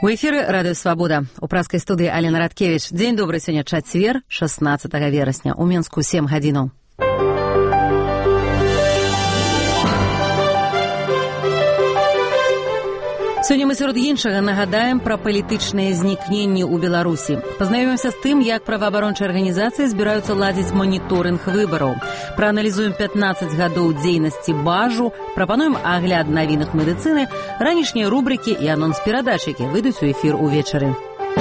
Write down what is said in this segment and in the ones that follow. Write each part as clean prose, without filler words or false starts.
У эфіры радыё «Свабода». У праскай студыі Алена Радкевіч. Дзень добры, сёння чацвер, 16 верасня. У Менску 7 гадзінаў. Сёння мы сярод іншага нагадаем пра палітычныя знікненні ў Беларусі. Пазнаёмімся з тым, як праваабарончыя арганізацыі збіраюцца ладзіць маніторынг выбараў. Прааналізуем 15 гадоў дзейнасці бажу, прапануем агляд навінах медыцыны, ранішнія рубрыкі і анонс-перадач, якія выйдуць у эфір увечары.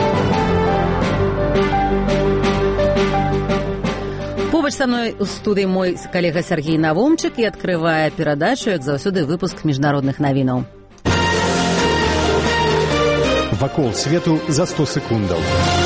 Побач са мной у студыі мой калега Сергей Навомчык і адкрывае перадачу, як заўсёды, выпуск міжнародных навінаў. Вакол свету за 100 секундаў.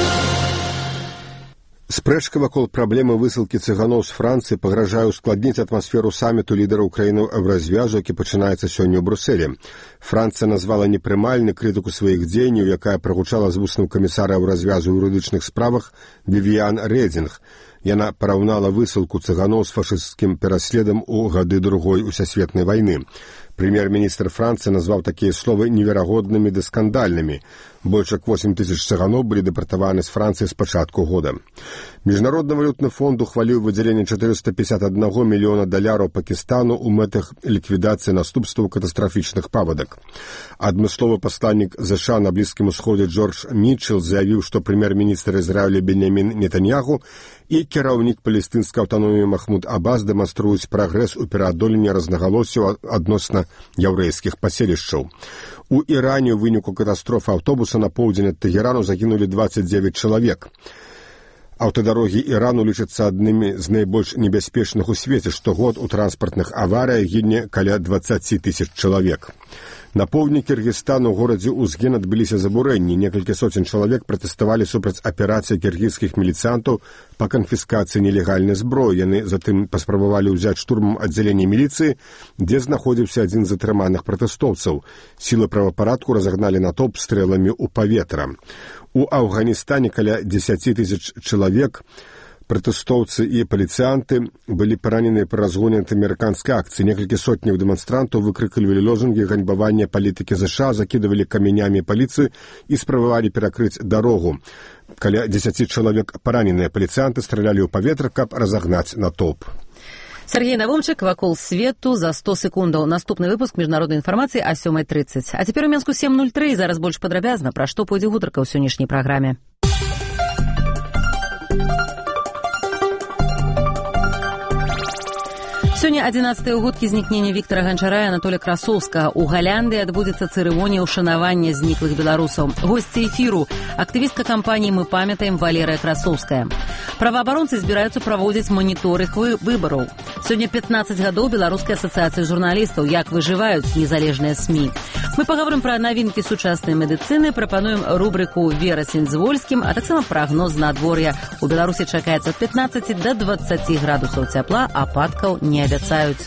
Спрэчка вакол праблемы высылкі цыганоў з Францыі пагражае ускладніць атмасферу саміту лідараў краінаў Еўразвязу, які пачынаецца сёння ў Брюсселі. Францыя назвала непрымальны крытыку сваіх дзеянняў, якая прагучала з вуснаў камісара Еўразвязу ў юрыдычных справах Вівіян Рэдзінг. Яна параўнала высылку цыганоў з фашысцкім пераследам у гады Другой усесветнай вайны. Прэм'ер-міністр Францыі назваў такія словы неверагоднымі ды скандальнымі. Больш як 8 тысяч цыганоў былі дэпартаваны з Францыі з пачатку года. Міжнародны валютны фонд ухваліў выдзяленне $451 мільёна Пакістану ў мэтах ліквідацыі наступстваў катастрафічных паводак. Адмысловы пасланнік ЗША на Блізкім Усходзе Джордж Мітчел заявіў, што прэм'ер-міністр Ізраіля Беньямін Нетаньяху і кіраўнік палестынскай аўтаноміі Махмуд Аббас дэманструюць прагрэс у пераадоленні рознагалоссяў адносна яўрэйскіх паселішчаў. У Іране ў выніку катастрофы аўтобуса на поўдзень ад Тэгерану загінулі 29 чалавек. Аўтадарогі Ірану лічацца аднымі з найбольш небяспечных у свеце. Штогод у транспартных аварыях гіне каля 20 тысяч чалавек. На поўдні Кіргізстану ў горадзе Узген адбыліся забурэнні. Некалькі соцень чалавек пратэставалі супраць аперацыі кіргізскіх міліцыянтаў па канфіскацыі нелегальнай зброі. Яны затым паспрабавалі ўзяць штурмам аддзяленне міліцыі, дзе знаходзіўся адзін з затрыманых пратэстоўцаў. Сілы правапарадку разагналі натоўп стрэламі ў паветра. У Афганістане каля 10 тысяч чалавек пратэстоўцы і паліцыянты былі параненыя пры разгоне антыамерыканскай акцыі. Некалькі сотняў дэманстрантаў выкрыквалі лозунгі ганьбавання палітыкі ЗША, закідывалі камянямі паліцыю і спрабавалі перакрыць дарогу. Каля 10 чалавек параненыя паліцыянты стралялі ў паветра, каб разагнаць натоўп. Сергей Навомчык, вакол свету за 100 секундаў. Наступны выпуск міжнароднай інфармацыі о 7:30. А цяпер у Менску 7:03, зараз больш падрабязна, пра што пойдзе гутарка ў сённяшняй праграме. Сёння 11-е ўгодкі знікнення Віктара Ганчара і Анатолія Красоўскага. У Галяндыі адбудзецца цырымонія ўшанавання зніклых беларусаў. Госці эфіру – актывістка кампаніі «Мы памятаем» Валерыя Красоўская. Праваабаронцы збіраюцца праводзіць маніторынг выбараў. Сёння 15 гадоў Беларускай асацыяцыі журналістаў, як выжываюць незалежныя СМІ. Мы пагаворым пра навінкі сучаснай медыцыны, прапануем рубрыку «Верасень з Вольскім», а таксама прагноз надвор'я. У Беларусі чакаецца ад 15 до 20 градусаў цяпла, ападкаў не абяцаюць.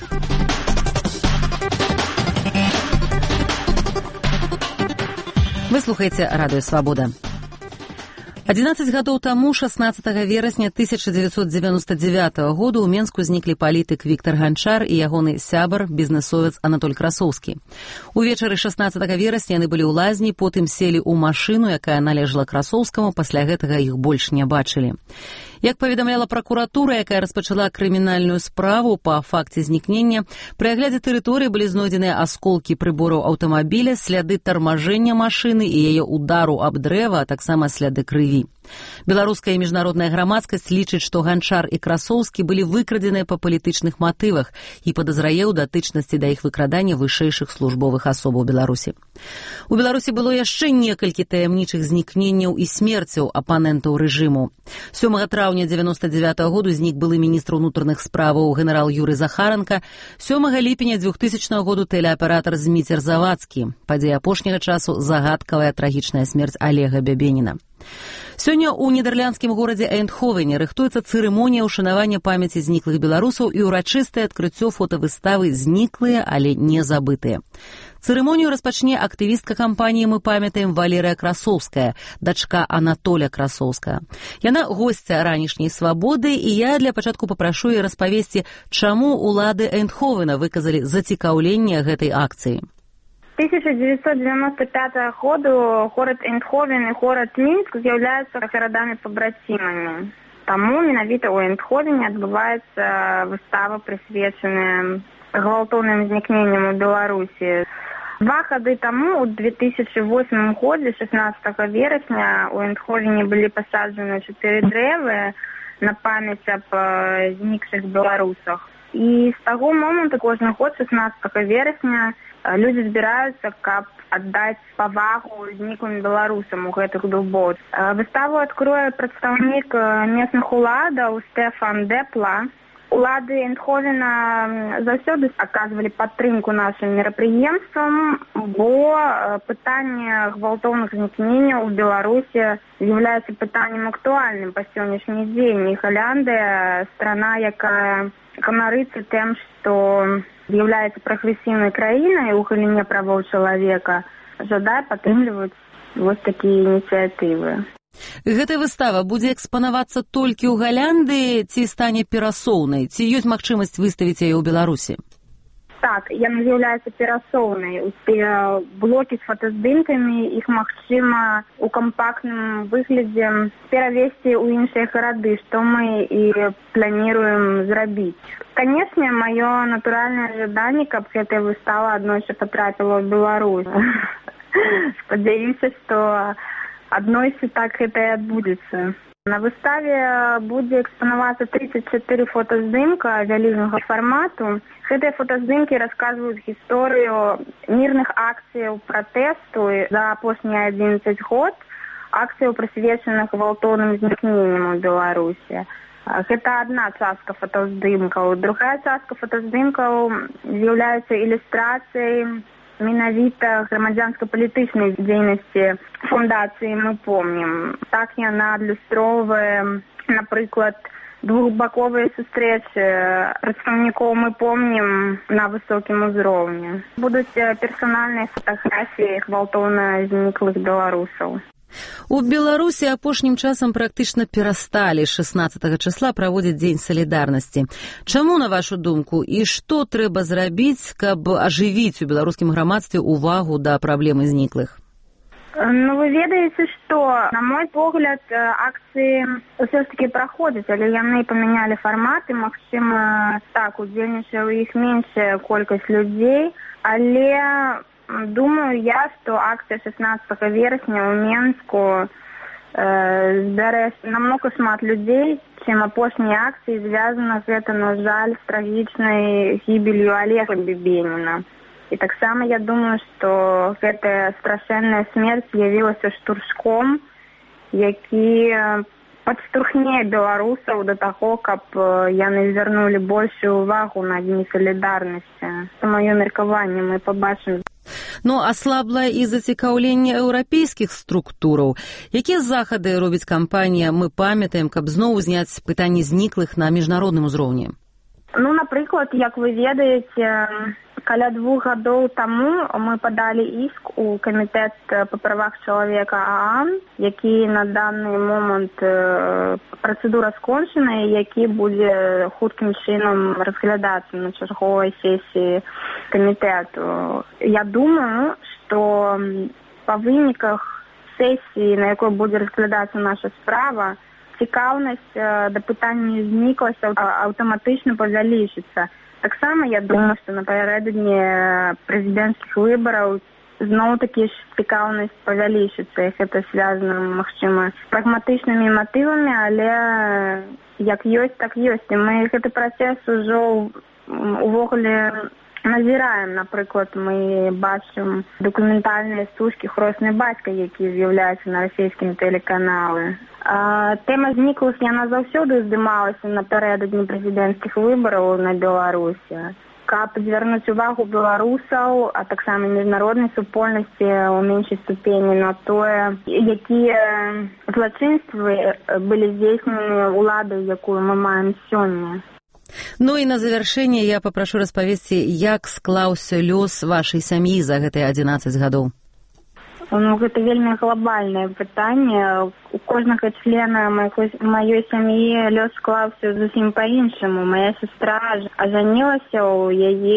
Вы слухаеце радыё «Свабода». 11 гадоў таму, 16 верасня 1999 году, ў Менску зніклі палітык Віктар Ганчар і ягоны сябар, бізнесовец Анатоль Красоўскі. Увечары 16 верасня яны былі ў лазні, потым селі ў машыну, якая належала Красоўскаму, пасля гэтага іх больш не бачылі. Як паведамляла пракуратура, якая распачала крымінальную справу па факце знікнення, пры аглядзе тэрыторыі былі знойдзеныя асколкі прыбораў аўтамабіля, сляды тармажэння машыны і яе удару аб дрэва, а таксама сляды крыві. Беларуская і міжнародная грамадскасць лічыць, што Ганчар і Красоўскі былі выкрадзеныя па палітычных матывах і падазрае ў датычнасці да іх выкрадання вышэйшых службовых асобаў Беларусі. У Беларусі было яшчэ некалькі таямнічых знікненняў і смерцяў апанентаў рэжыму. 7 траўня 1999 году знік былы міністр унутраных справаў генерал Юрый Захаранка, 7 ліпеня 2000 году тэлеаператар Зміцер Завадскі. Падзея апошняга часу – загадкавая трагічная смерць Олега Бябеніна. Сёння ў нідэрландскім горадзе Эйндховене рыхтуецца цырымонія ўшанавання памяці зніклых беларусаў і ўрачыстае адкрыццё фотавыставы «Зніклыя, але не забытыя». Цырымонію распачне актывістка кампаніі «Мы памятаем» Валерыя Красоўская, дачка Анатоля Красоўскага. Яна госця ранішняй «Свабоды», і я для пачатку папрашу яе распавесці, чаму улады Эйндховена выказалі зацікаўленне гэтай акцыі. 1995 году город Эндховен и город Минск з'яўляюцца гарадамі-пабрацімамі. Таму менавіта ў Эндховене адбываецца выстава, прысвечаная гвалтоўным знікненням у Беларусі. 2 гады таму, у 2008 годзе, 16 верасня, у Эндховене былі пасаджаны 4 дрэвы на памяць аб знікшых беларусах. І з таго моманту кожны год 16 верасня людзі збіраюцца, каб аддаць павагу зніклым беларусам у гэтых дубоў. Выставу адкрое прадстаўнік местных уладаў Стэфан Депла. Улады Эндховена заўсёды аказвалі падтрымку нашым мерапрыемствам, бо пытанне гвалтоўных знікненняў у Беларусі з'яўляецца пытаннем актуальным па сённяшні дзень. І Галяндыя – страна, якая ганарыцца тым, што з'яўляецца прагрэсіўнай краінай у галіне правоў чалавека, жадае падтрымліваць вось такія ініцыятывы. Гэтая выстава будзе экспанавацца толькі ў Галяндыі ці стане перасоўнай? Ці ёсць магчымасць выставіць яе ў Беларусі? Так, яна з'яўляецца перасоўнай. Усе блокі з фотаздымкамі, іх магчыма у кампактным выглядзе перавесці ў іншыя гарады, што мы і планіруем зрабіць. Канечне, маё натуральнае жаданне, каб гэтая выстава аднойчы патрапіла ў Беларусь. Спадзяюся, што аднойчы так гэта і адбудзецца. На выставе будзе экспанавацца 34 фотаздымка вялізнага фармату. Гэтыя фотаздымкі расказваюць гісторыю мірных акцыяў пратэсту за апошнія 11 год, акцыяў, прысвечаных гвалтоўным знікненням у Беларусі. Гэта адна частка фотаздымкаў. Другая частка фотаздымкаў з'яўляецца ілюстрацыяй менавіта грамадзянска-палітычнай дзейнасці фундацыі «Мы помнім». Так яна адлюстроўвае, напрыклад, двухбаковыя сустрэчы прадстаўнікоў «Мы помнім» на высокім узроўні. Будуць персанальныя фатаграфіі гвалтоўна зніклых беларусаў. У Беларусі апошнім часам практычна перасталі 16 числа праводзіць Дзень салідарнасці. Чаму, на вашу думку, і што трэба зрабіць, каб ажывіць у беларускім грамадстве увагу да праблемы зніклых? Ну, вы ведаеце, што, на мой погляд, акцыі ўсё ж такі праходзяць, але яны памянялі фарматы, магчыма, так, удзельнічае ў іх меншая колькасць людзей, але думаю я, што акцыя 16 верасня ў Менску збярэ намного шмат людзей, чым апошнія акцыі. Звязана гэта, на жаль, з трагічнай гібелью Олега Бебеніна. І таксама я думаю, што гэтая страшэнная смерць з'явілася штуршком, які падштурхне беларусаў да таго, каб яны звярнулі большую увагу на Дні салідарнасці. Па маё меркаванне мы пабачым. Но аслабла і зацікаўленне еўрапейскіх структураў. Якія захады робіць кампанія «Мы памятаем», каб зноў зняць пытанні зніклых на міжнародным узроўні? Ну, напрыклад, як вы ведаеце, каля 2 гадоў таму мы падалі іск у камітэт па правах чалавека ААН, які на данный момант працэдура скончана, які будзе хуткім чынам разглядацца на чарговай сесіі камітэту. Я думаю, што па выніках сесіі, на якой будзе разглядацца наша справа, цікаўнасць да пытання знікласцяў аўтаматычна павялічыцца. Таксама я думаю, што напярэдадні прэзідэнцкіх выбараў зноў-такі ж цікаўнасць павялічыцца. Гэта звязана, магчыма, з прагматычнымі матывамі, але як ёсць, так ёсць. І мы гэты працэс ужо увогуле назіраем. Напрыклад, мы бачым дакументальныя стужкі «Хросны бацька», які з'яўляюцца на расійскім тэлеканале. Тэма зніклых яна заўсёды здымалася напярэдадні прэзідэнцкіх выбараў на Беларусі. Каб звярнуць увагу беларусаў, а таксама міжнароднай супольнасці ў меншай ступені на тое, якія злачынствы былі здзейснены ўладай, якую мы маем сёння. Ну і на завяршэнне я папрашу распавесці, як склаўся лёс вашай сям'і за гэтыя 11 гадоў. Гэта вельмі глобальнае пытанне. У кожнага члена маёй сям'і лёс склаўся зусім па-іншаму. Моя сестра ажанілася, у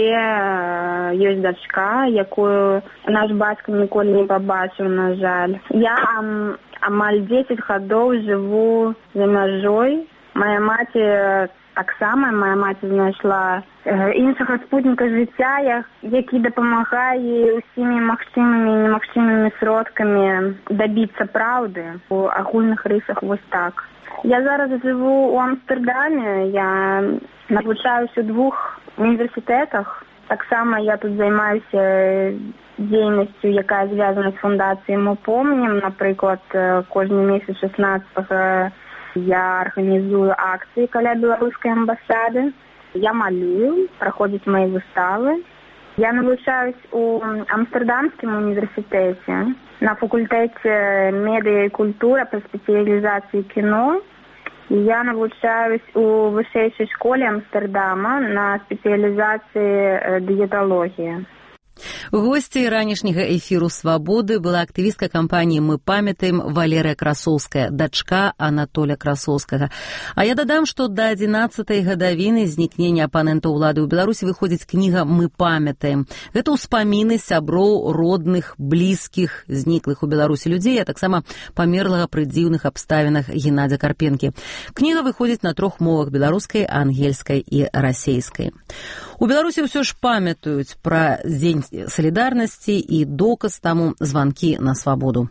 яе ёсць дачка, якую наш бацька ніколі не пабачыў, на жаль. Я амаль 10 гадоў жыву за мяжой. Моя маці таксама, моя маці знайшла іншага спутніка жыцця, які дапамагае усімі магчымымі і немагчымымі сродкамі дабіцца праўды. У агульных рысах вось так. Я зараз жыву ў Амстэрдаме, я навучаюся ў 2 універсітэтах. Таксама я тут займаюся дзейнасцю, якая звязана з фундацыяй «Мы помнім». Напрыклад, кожны месяц 16-го я арганізую акцыі каля беларускай амбасады. Я малюю, праходзяць мои выставы. Я навучаюсь у Амстэрдамскім універсітэце на факультэце медыа і культура па спецыялізацыі кіно. І я навучаюсь у вышэйшай школе Амстэрдама на спецыялізацыі дыеталогіі. Госцей ранішняга эфіру «Свабоды» была актывістка кампаніі «Мы памятаем» Валерыя Красоўская, дачка Анатоля Красоўскага. А я дадам, што да 11-й гадавіны знікнення апанента ўлады ў Беларусі выходзіць кніга «Мы памятаем». Гэта ўспаміны сяброў, родных, блізкіх, зніклых у Беларусі людзей, а таксама памерлага пры дзіўных абставінах Геннадзя Карпенкі. Кніга выходзіць на 3 мовах: беларускай, ангельскай і расейскай. У Беларусі ўсё ж памятаюць пра дзень солидарности, и доказ тому звонки на свободу.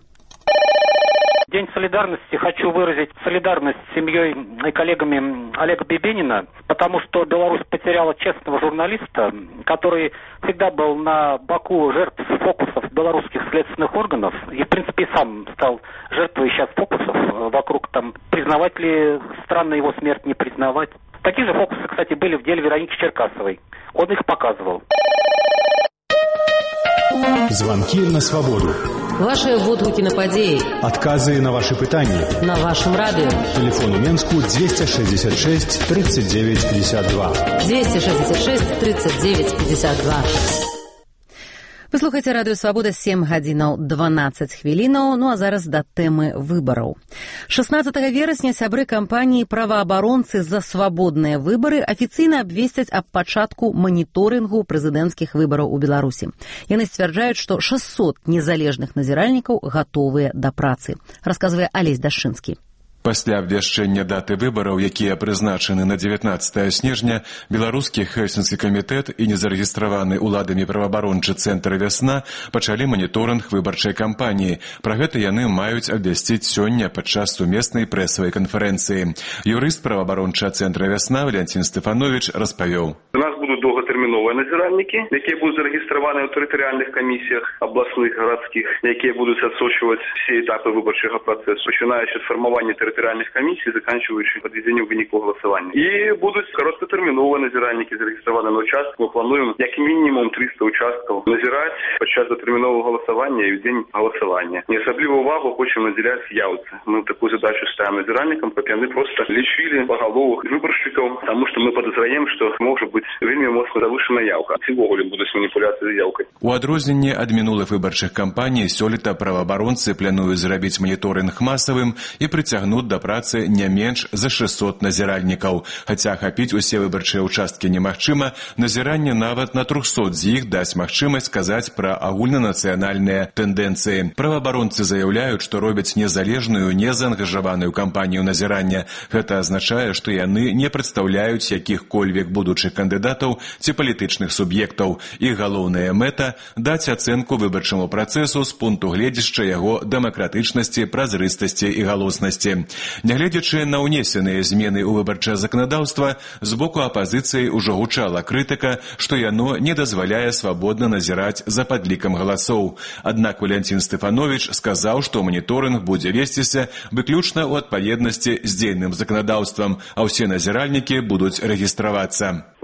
День солидарности. Хочу выразить солидарность с семьей и коллегами Олега Бибенина, потому что Беларусь потеряла честного журналиста, который всегда был на боку жертв фокусов белорусских следственных органов и, в принципе, сам стал жертвой сейчас фокусов вокруг там, признавать ли странно его смерть, не признавать. Такие же фокусы, кстати, были в деле Вероники Черкасовой. Он их показывал. Звонки на свободу. Ваши водгуки на падеи. Отказы на ваши пытания. На вашем радио. Телефон у Менску 266 39 52. 266 39 52. Вы слухаеце радыё «Свабода», 7 гадзінаў 12 хвілінаў. Ну а зараз да тэмы выбараў. 16 верасня сябры кампаніі «Праваабаронцы за свабодныя выбары» афіцыйна абвесцяць аб пачатку маніторынгу прэзідэнцкіх выбараў у Беларусі. Яны сцвярджаюць, што 600 незалежных назіральнікаў гатовыя да працы. Расказвае Алесь Дашчынскі. Пасля абвяшчэння даты выбараў, якія прызначаны на 19 снежня, беларускі Хельсінскі камітэт і незарэгістраваны ўладамі праваабарончы цэнтр «Вясна» пачалі маніторынг выбарчай кампаніі. Пра гэта яны маюць абвясціць сёння падчас сумеснай прэсавай канферэнцыі. Юрыст праваабарончага цэнтра «Вясна» Валянцін Стэфанович распавёў. У нас будут долготэрміновыя назіральнікі, якія будуць зарэгістраваны ў тэрытарыяльных камісіях абласных, гарадскіх, якія будуць адсочваць все этапы выбарчага працэсу, пачынаючы ад фармавання тэрытарыяльных камісій, заканчиваючы падведзеннем вынікаў галасавання. І будуць кароткатэрміновыя назіральнікі зарэгістраваны на участку. Мы плануем як мінімум 300 участкаў назіраць падчас датэрміновага галасавання і ў дзень галасавання. Неасаблівую увагу хочам надзяляць яўцы. Мы такую задачу ставим назіральнікам, каб яны проста лічылі пагаловых выбаршчыкаў, таму што мы падазраем, што можа быць вельмі моцна завышаная яўка. Ці ўвогуле будуць маніпуляцыі з яўкай. У адрозненне ад мінулых выбарчых кампаній сёлета праваабаронцы плануюць зрабіць маніторынг масавым і прыцягнуць да працы не менш за 600 назіральнікаў. Хаця ахапіць усе выбарчыя ўчасткі немагчыма, назіранне нават на 300 з іх дасць магчымасць сказаць пра агульнанацыянальныя тэндэнцыі. Праваабаронцы заяўляюць, што робяць незалежную, незаангажаваную кампанію назірання. Гэта азначае, што яны не прадстаўляюць якіх-кольвек будучых кандыдатаў ці палітычных суб'ектаў. Іх галоўная мэта – даць ацэнку выбарчаму працэсу з пункту гледзяча яго дэмакратычнасці, празрыстасці і галоснасці. Нягледзячы на ўнесеныя змены ў выбарчае заканадаўства, з боку апазіцыі ўжо гучала крытыка, што яно не дазваляе свабодна назіраць за падлікам галасоў. Аднак Валянцін Стэфанович сказаў, што маніторынг будзе весціся выключна ў адпаведнасці з дзейным заканадаўствам, а ўсе назіральнікі будуць рэгістравацца.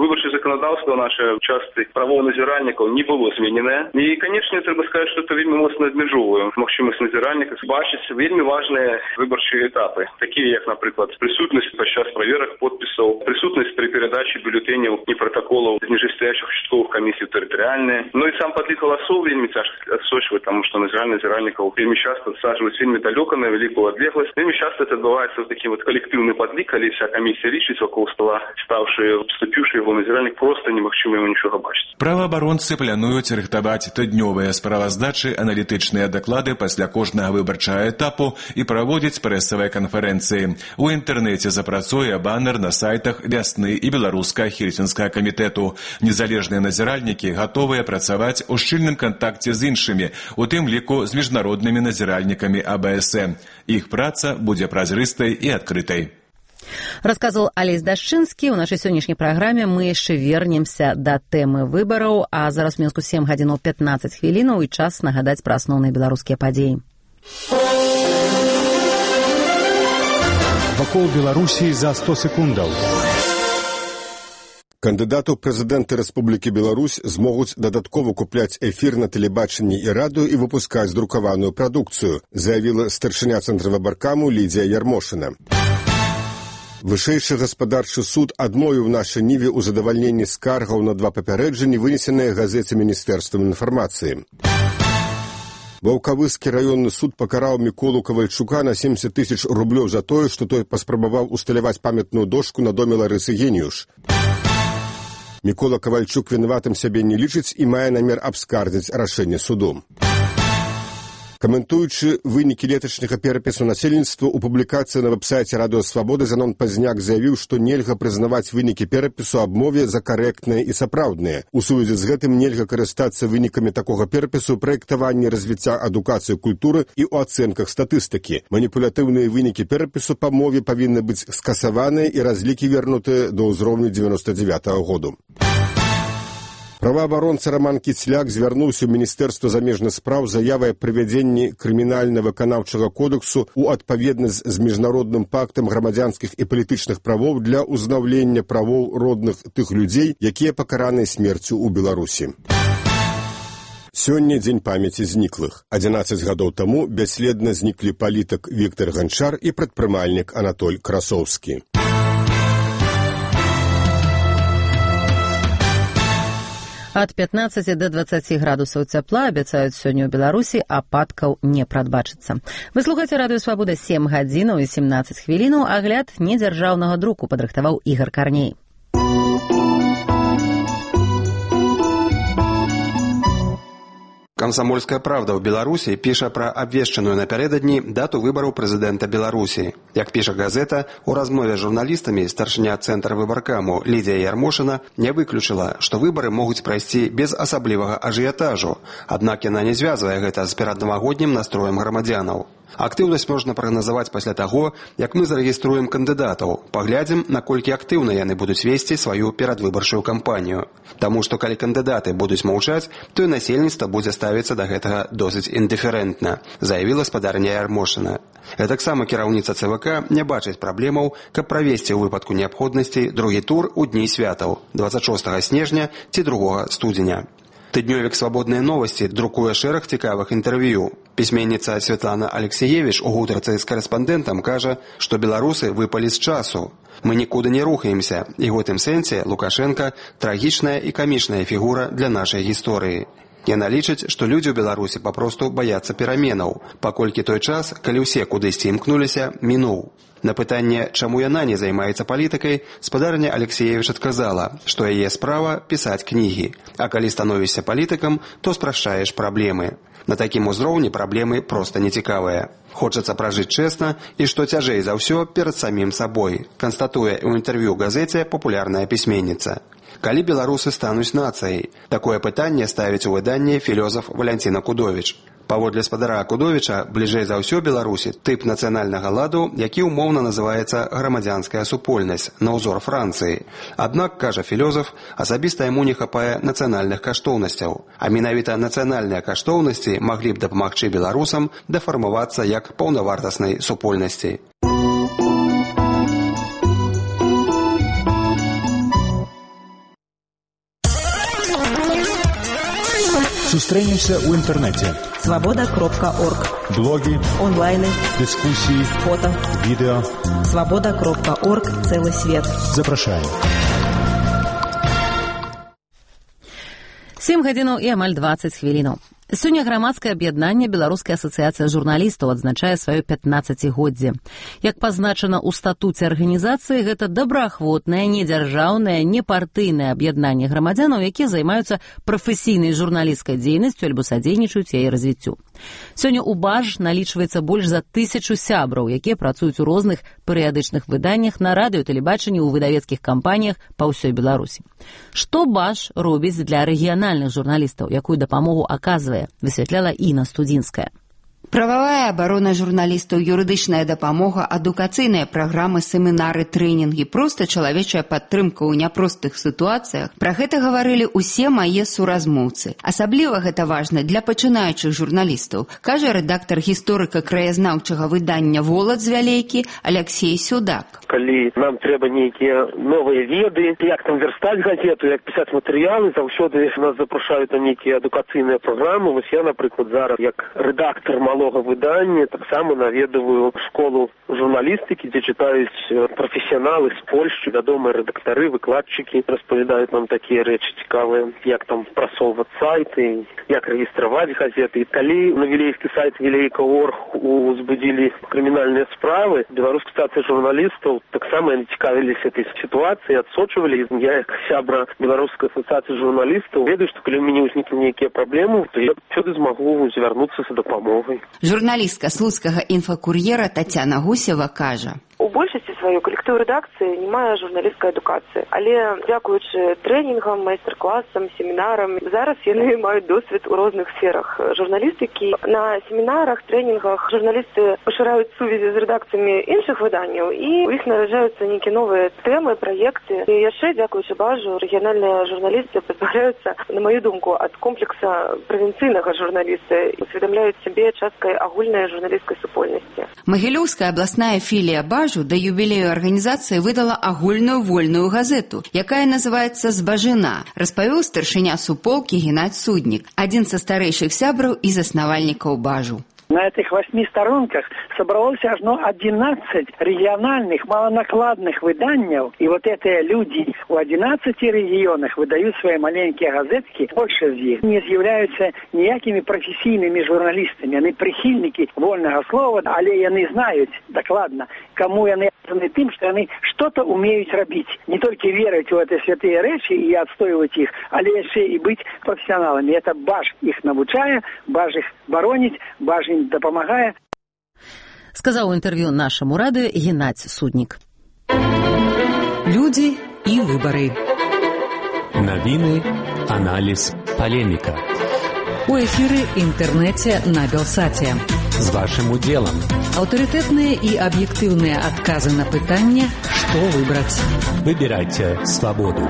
законодаўства наше ў частцы правоў назіральнікаў не было змененае. І, канечне, трэба сказаць, што это вельмі моцна абмяжоўвае магчымасць назіральніка бачыць вельмі важныя выбарчыя этапы, такія як, напрыклад, прысутнасць падчас праверак подпісаў, прысутнасць пры перадачы бюлетэняў і протаколаў з ніжэйстаючых участковых камісій тэрытарыяльныя. Ну і сам падлік галасоў вельмі цяжка адсочваць, таму што назіральнікаў вельмі часта адсаджваюць вельмі далёка на вялікую адлегласць. Вельмі часта это адбываецца ў такі калектыўны падлік, калі вся камісія лічыць вакол стола, вступіўшы яго назіральнік проста немагчыма яму нічога бачыць. Праваабаронцы плануюць рыхтаваць тыднёвыя справаздачы, аналітычныя даклады пасля кожнага выбарчага этапу і праводзіць прэсавыя канферэнцыі. У інтэрнэце запрацуе банер на сайтах «Вясны» і Беларускага хельсінскага камітэту. Незалежныя назіральнікі гатовыя працаваць у шчыльным кантакце з іншымі, у тым ліку з міжнароднымі назіральнікамі АБСМ. Іх праца будзе празрыстай і адкрытай. Расказваў Алесь Дашчынскі. У нашай сённяшняй праграме мы яшчэ вернемся да тэмы выбараў, а зараз у Мінску 7 гадзінаў 15 хвілінаў і час нагадаць пра асноўныя беларускія падзеі. Вакол Беларусі за 100 секундаў. Кандыдаты ў прэзідэнты Рэспублікі Беларусь змогуць дадаткова купляць эфір на тэлебачанні і радыё і выпускаць друкаваную прадукцыю, заявіла старшыня Цэнтра выбаркаму Лідзія Ярмошына. Вышэйшы гаспадарчы суд адмовіў нашай ніве ў задавальненні скаргаў на 2 папярэджанні, вынесеныя газеце Міністэрствам інфармацыі. Ваўкавыскі раённы суд пакараў Міколу Кавальчука на 70 000 рублёў за тое, што той паспрабаваў усталяваць памятную дошку на доме Ларысы Геніюш. Мікола Кавальчук вінаватым сябе не лічыць і мае намер абскардзіць рашэнне суду. Каментуючы вынікі леташняга перапісу насельніцтва, у публікацыі на вэб-сайце Радыё Свабоды Занон Пазняк заявіў, што нельга прызнаваць вынікі перапісу аб мове за карэктныя і сапраўдныя. У сувязі з гэтым нельга карыстацца вынікамі такога перапісу ў праектаванні развіцця адукацыі культуры і ў ацэнках статыстыкі. Маніпулятыўныя вынікі перапісу па мове павінны быць скасаваныя і разлікі вернутыя да ўзроўню 99-го году. Праваабаронца Роман Кіцляк звярнуўся ў Міністэрства замежных спраў з заявай аб прывядзенні крымінальна-выканаўчага кодексу ў адпаведнасць з міжнародным пактам грамадзянскіх і палітычных правоў для ўзнаўлення правоў родных тых людзей, якія пакараныя смерцю ў Беларусі. Сёння дзень памяці зніклых. 11 гадоў таму бясследна зніклі палітык Віктар Ганчар і прадпрымальнік Анатоль Красоўскі. Ад 15 до 20 градусаў цяпла абяцаюць сёння ў Беларусі, ападкаў не прадбачыцца. Вы слухаеце Радыё Свабода 7 гадзінаў і 17 хвілінаў. Агляд недзяржаўнага друку падрыхтаваў Ігар Карней. «Камсамольская правда» ў Беларусі піша пра абвешчаную напярэдадні дату выбараў прэзідэнта Беларусі. Як піша газета, у размове з журналістамі старшыня Цэнтра выбаркаму Лідзія Ярмошына не выключыла, што выбары могуць прайсці без асаблівага ажыятажу, аднак яна не звязвае гэта з пераднавагоднім настроем грамадзянаў. Актыўнасць можна прагназаваць пасля таго, як мы зарэгіструем кандыдатаў. Паглядзім, наколькі актыўна яны будуць весці сваю перадвыбарчую кампанію. Таму што калі кандыдаты будуць маўчаць, то і насельніцтва будзе ставіцца да гэтага досыць індыферэнтна, заявіла спадарня Ярмошына. Гэтаксама кіраўніца ЦВК не бачыць праблемаў, каб правесці ў выпадку неабходнасці другі тур у дні святаў 26 снежня ці 2 студзеня. Тыднёвік «Свабодныя новасці» друкуе шэраг цікавых інтэрв'ю. Пісьменніца Святлана Алексеевіч у гутарцы з карэспандэнтам кажа, што беларусы выпалі з часу. Мы нікуды не рухаемся, і ў гэтым сэнсе Лукашенка трагічная і камічная фігура для нашай гісторыі. Яна лічыць, што людзі ў Беларусі папросту баяцца пераменаў, паколькі той час, калі ўсе кудысьці імкнуліся, мінуў. На пытанне, чаму яна не займаецца палітыкай, спадарня Алексеевіч адказала, што яе справа пісаць кнігі, а калі становішся палітыкам, то спрашчаеш праблемы. На такім узроўні праблемы проста нецікавыя. Хочацца пражыць чэсна і, што цяжэй за ўсё, перад самім сабой, канстатуе ў інтэрв'ю газеце папулярная пісьменніца. Калі беларусы стануць нацыяй? Такое пытанне ставіць у выданні філёзаф Валянціна Кудовіч. Паводле спадара Кудовіча, бліжэй за ўсё Беларусі тып нацыянальнага ладу, які ўмоўна называецца грамадзянская супольнасць, на ўзор Францыі. Аднак, кажа філёзаф, асабіста яму не хапае нацыянальных каштоўнасцяў. А менавіта нацыянальныя каштоўнасці маглі б дапамагчы беларусам дэфармавацца як паўнавартаснай супольнасці. Сустрэнемся ў інтэрнэце. Свобода.орг. Блогі, онлайны, дыскусіі, фото, відэо. Свобода.орг. Целый свет. Запрашаем. 7 гадзінаў і амаль 20 хвілінаў. Сёння грамадскае аб'яднанне Беларуская асацыяцыя журналістаў адзначае сваё 15-годдзе. Як пазначана ў статуце арганізацыі, гэта добраахвотнае, недзяржаўнае, непартыйнае аб'яднанне грамадзянаў, якія займаюцца прафесійнай журналісцкай дзейнасцю альбо садзейнічаюць яе развіццю. Сёння ў БАЖ налічваецца больш за 1000 сябраў, якія працуюць у розных перыядычных выданнях на радыё, тэлебачанні, ў выдавецкіх кампаніях па ўсёй Беларусі. Што БАЖ робіць для рэгіянальных журналістаў, якую дапамогу аказвае, высвятляла Інна Студзінская. Прававая абарона журналістаў, юрыдычная дапамога, адукацыйныя праграмы, семінары, трэнінгі, проста чалавечая падтрымка ў няпростых сітуацыях. Пра гэта гаварылі ўсе мае суразмоўцы. Асабліва гэта важна для пачынаючых журналістаў, кажа рэдактар гісторыка-краязнаўчага выдання «Волат з вялейкі» Алексей Сюдак. Калі нам трэба нейкія новыя веды, як там верстаць газету, як пісаць матэрыялы, заўсёды нас запрашаюць на нейкія адукацыйныя праграмы. Вось я, напрыклад, зараз як рэдактар малога выдання таксама наведываю школу журналістыкі, дзе чытаюць прафесіяналы з Польшчы, вядомыя рэдактары, выкладчыкі, распавядаюць нам такія рэчы цікавыя, як там прасоўваць сайты, як рэгістраваць газеты. І калі на вілейскі сайт Вілейка.орг узбудзілі крымінальныя справы, Беларуская асацыяцыя журналістаў таксама яны цікавіліся этой сітуацыяй, адсочвалі. Я, як сябра Беларускай асацыяцыі журналістаў, ведаю, што калі ў мяне ўзніклі нейкія праблемы, то я заўсёды змагу звярнуцца за дапамогай. Журналістка слуцкага інфакур'ера Тацяна Гусева кажа. У большасці сваёй калектыў рэдакцыі не мае журналісцкай адукацыі, але дзякуючы трэнінгам, майстар-класам, семінарам, зараз яны маюць досвед у розных сферах журналістыкі. На семінарах, трэнінгах журналісты пашыраюць сувязі з рэдакцыямі іншых выданняў і у іх нараджаюцца нейкія новыя тэмы, праекты. І яшчэ, дзякуючы БАЖу, рэгіянальныя журналісты пазбаўляюцца, на маю думку, ад комплекса правінцыйнага журналіста і усведамляюць сябе часткай агульнай журналісцкай супольнасці. Магілёўская абласная філія БАЖу да юбілею арганізацыі выдала агульную вольную газету, якая называецца «Збажына», распавёў старшыня суполкі Геннадзь Суднік, адзін са старэйшых сябраў і заснавальнікаў БАЖу. На этих 8 сторонках собралось аж 11 региональных малонакладных выданняў. И вот эти люди в 11 регионах выдают свои маленькие газетки. Больше из них не являются никакими профессийными журналистами. Они прихильники вольного слова, але они знают докладно, кому они обязаны тем, что они что-то умеют робить. Не только верить в эти святые речи и отстаивать их, але еще и быть профессионалами. Это БАЖ их навучае, БАЖ их боронить, БАЖ им дапамагае. Сказаў у інтэрв'ю нашаму радыё Геннадзь Суднік. Людзі і выбары. Навіны, аналіз, палеміка. У эфіры інтэрнэце на Белсаце. З вашым удзелам. Аўтарытэтныя і аб'ектыўныя адказы на пытанне, што выбраць. Выбірайце свабоду.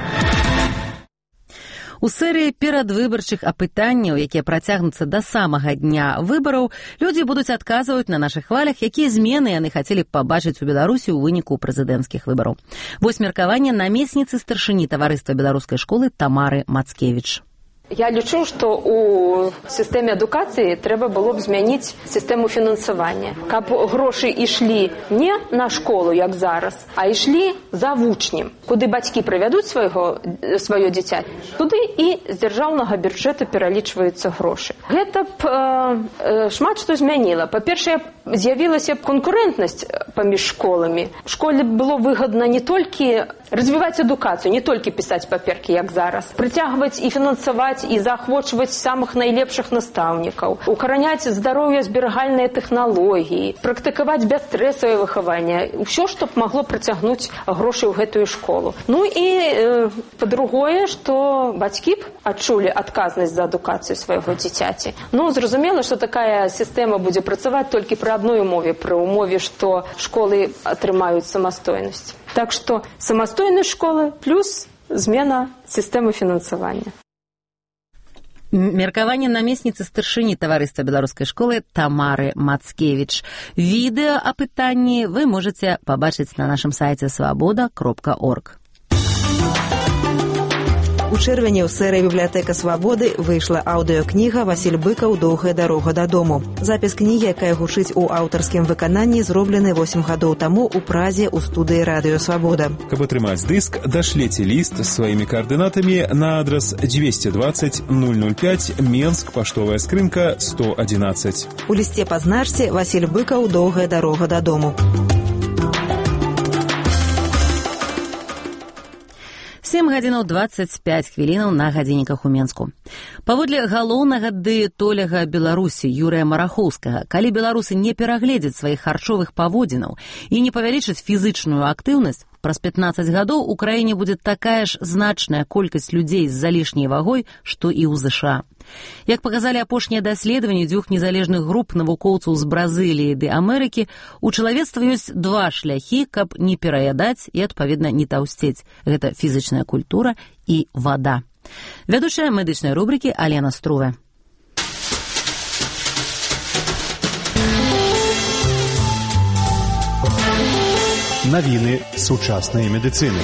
У серыі перадвыбарчых апытанняў, якія працягнуцца да самага дня выбараў, людзі будуць адказваць на нашых хвалях, якія змены яны хацелі б пабачыць у Беларусі ў выніку прэзідэнцкіх выбараў. Вось меркаванне намесніцы старшыні таварыства беларускай школы Тамары Мацкевіч. Я лічу, што ў сістэме адукацыі трэба было б змяніць сістэму фінансавання. Каб грошы ішлі не на школу, як зараз, а ішлі за вучнем. Куды бацькі прывядуць сваё дзіця, туды і з дзяржаўнага бюджэту пералічваюцца грошы. Гэта б шмат што змяніла. Па-першае, з'явілася канкурэнтнасць паміж школамі. Школе было выгадна не толькі развіваць адукацыю, не толькі пісаць паперкі, як зараз, прыцягваць і фінансаваць і заахвочваць самых найлепшых настаўнікаў, укараняць здароўя-зберагальныя тэхналогіі, практыкаваць бясстрэсавае выхаванне, ўсё, што б магло прыцягнуць грошы ў гэтую школу. Ну і па-другое, што бацькі б адчулі адказнасць за адукацыю свайго дзіцяці. Ну, зразумела, што такая сістэма будзе працаваць толькі пры адной умове, пры умове, што школы атрымаюць самастойнасць. Так што самастойнасць школы плюс змена сістэмы фінансавання. Меркаванне намесніцы старшыні таварыства беларускай школы Тамары Мацкевіч. Відэа о пытанні вы можаце пабачыць на нашым сайце свабода.орг. У чэрвені ў серыі «Бібліятэка свабоды» выйшла аўдыёкніга «Васіль Быкаў. Доўгая дарога дадому». Запіс кнігі, якая гучыць у аўтарскім выкананні, зроблены 8 гадоў таму ў Празе ў студыі «Радыё Свабода». Каб атрымаць дыск, дашлеце ліст з сваімі каардынатамі на адрас 220 005 Менск, паштовая скрынка 111. У лісце пазначце «Васіль Быкаў. Доўгая дарога дадому». 7:25 на гадзінніках у Менску. Паводле галоўнага дыетоляга Беларусі Юрыя Марахоўскага, калі беларусы не перагледзяць сваіх харчовых паводзінаў і не павялічаць фізычную актыўнасць, праз 15 гадоў у краіне будзе такая ж значная колькасць людзей з залішняй вагой, што і ў ЗША. Як паказалі апошнія даследаванні дзвюх незалежных груп навукоўцаў з Бразыліі ды Амерыкі, у чалавецтва ёсць два шляхі, каб не пераядаць і, адпаведна, не таўсцець. Гэта фізычная культура і вада. Вядучая медычнай рубрыкі Алена Струве. Навіны сучаснай медыцыны.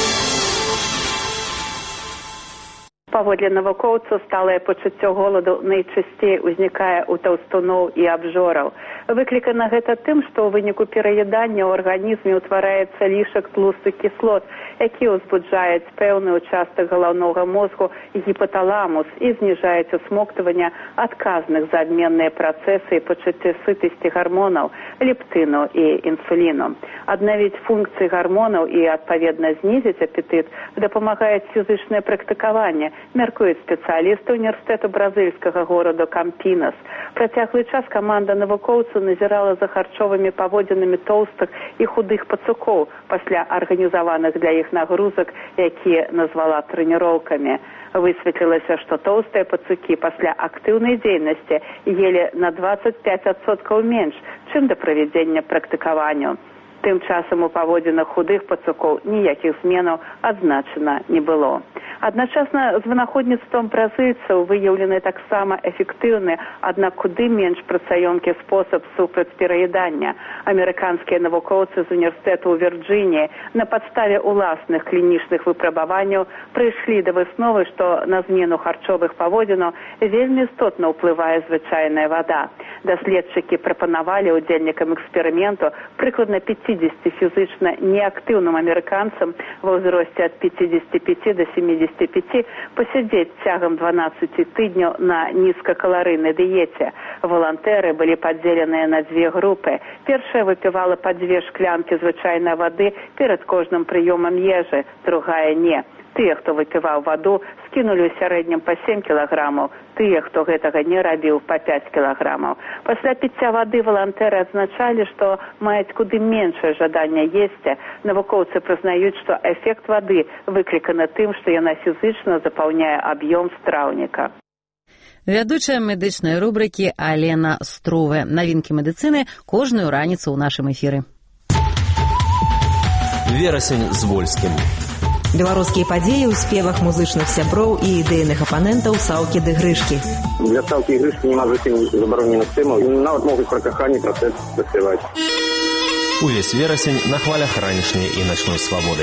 Паводле навукоўцаў, сталае пачуццё голаду найчасцей узнікае ў таўстуноў і абжораў. Выклікана гэта тым, што ў выніку пераядання ў арганізме ўтвараецца лішак тлустых кіслот, які ўзбуджаюць пэўны ўчастак галаўнога мозгу гіпаталамус і зніжаюць усмоктыванне адказных за абменныя працэсы і пачуццё сытасці гармонаў, лептыну і інсуліну. Аднавіць функцыі гармонаў і, адпаведна, знізіць апетыт дапамагае фізычнае практыкаванне, мяркуюць спецыялісты універсітэту бразыльскага гораду Кампінас. Працяглы час каманда навукоўцаў назірала за харчовымі паводзінамі тоўстых і худых пацукоў пасля арганізаваных для іх нагрузак, якія назвала трэніроўкамі. Высветлілася, што тоўстыя пацукі пасля актыўнай дзейнасці елі на 25% менш, чым да правядзення практыкаванню. Тым часам у паводзінах худых пацукоў ніякіх зменаў адзначана не было. Адначасна з вынаходніцтвам бразыльцаў выяўлены таксама эфектыўны, аднак куды менш працаёмкі спосаб супраць пераядання. Амерыканскія навукоўцы з універсітэту ў Вірджыніі на падставе ўласных клінічных выпрабаванняў прыйшлі да высновы, што на змену харчовых паводзінаў вельмі істотна ўплывае звычайная вада. Даследчыкі прапанавалі удзельнікам эксперыменту прыкладна 50 фізычна неактыўным амерыканцам ва ўзросце ад 55 до 75 пасядзець цягам 12 тыдняў на нізкакаларыйнай дыеце. Валантэры былі падзеленыя на дзве групы. Першая выпівала па 2 шклянкі звычайнай вады перад кожным прыёмам ежы, другая не. Тыя, хто выпіваў ваду, скінулі ў сярэднім па 7 кілаграмаў, тыя, хто гэтага не рабіў, па 5 кілаграмаў. Пасля піцця вады валантэры адзначалі, што маюць куды меншае жаданне есці. Навукоўцы прызнаюць, што эфект вады выкліканы тым, што яна фізычна запаўняе аб'ём страўніка. Вядучая медычнай рубрыкі Алена Струве. Навінкі медыцыны кожную раніцу ў нашым эфіры. Верасень з Вольскім. Беларускія падзеі ў спевах музычных сяброў і ідэйных апанентаў Саўкі ды Грышкі. Для Саўкі і Грышкі няма зусім забароненых тэмаў, нават могуць пра каханне працэс заспяваць. Увесь верасень на хвалях ранішняй і начной свабоды.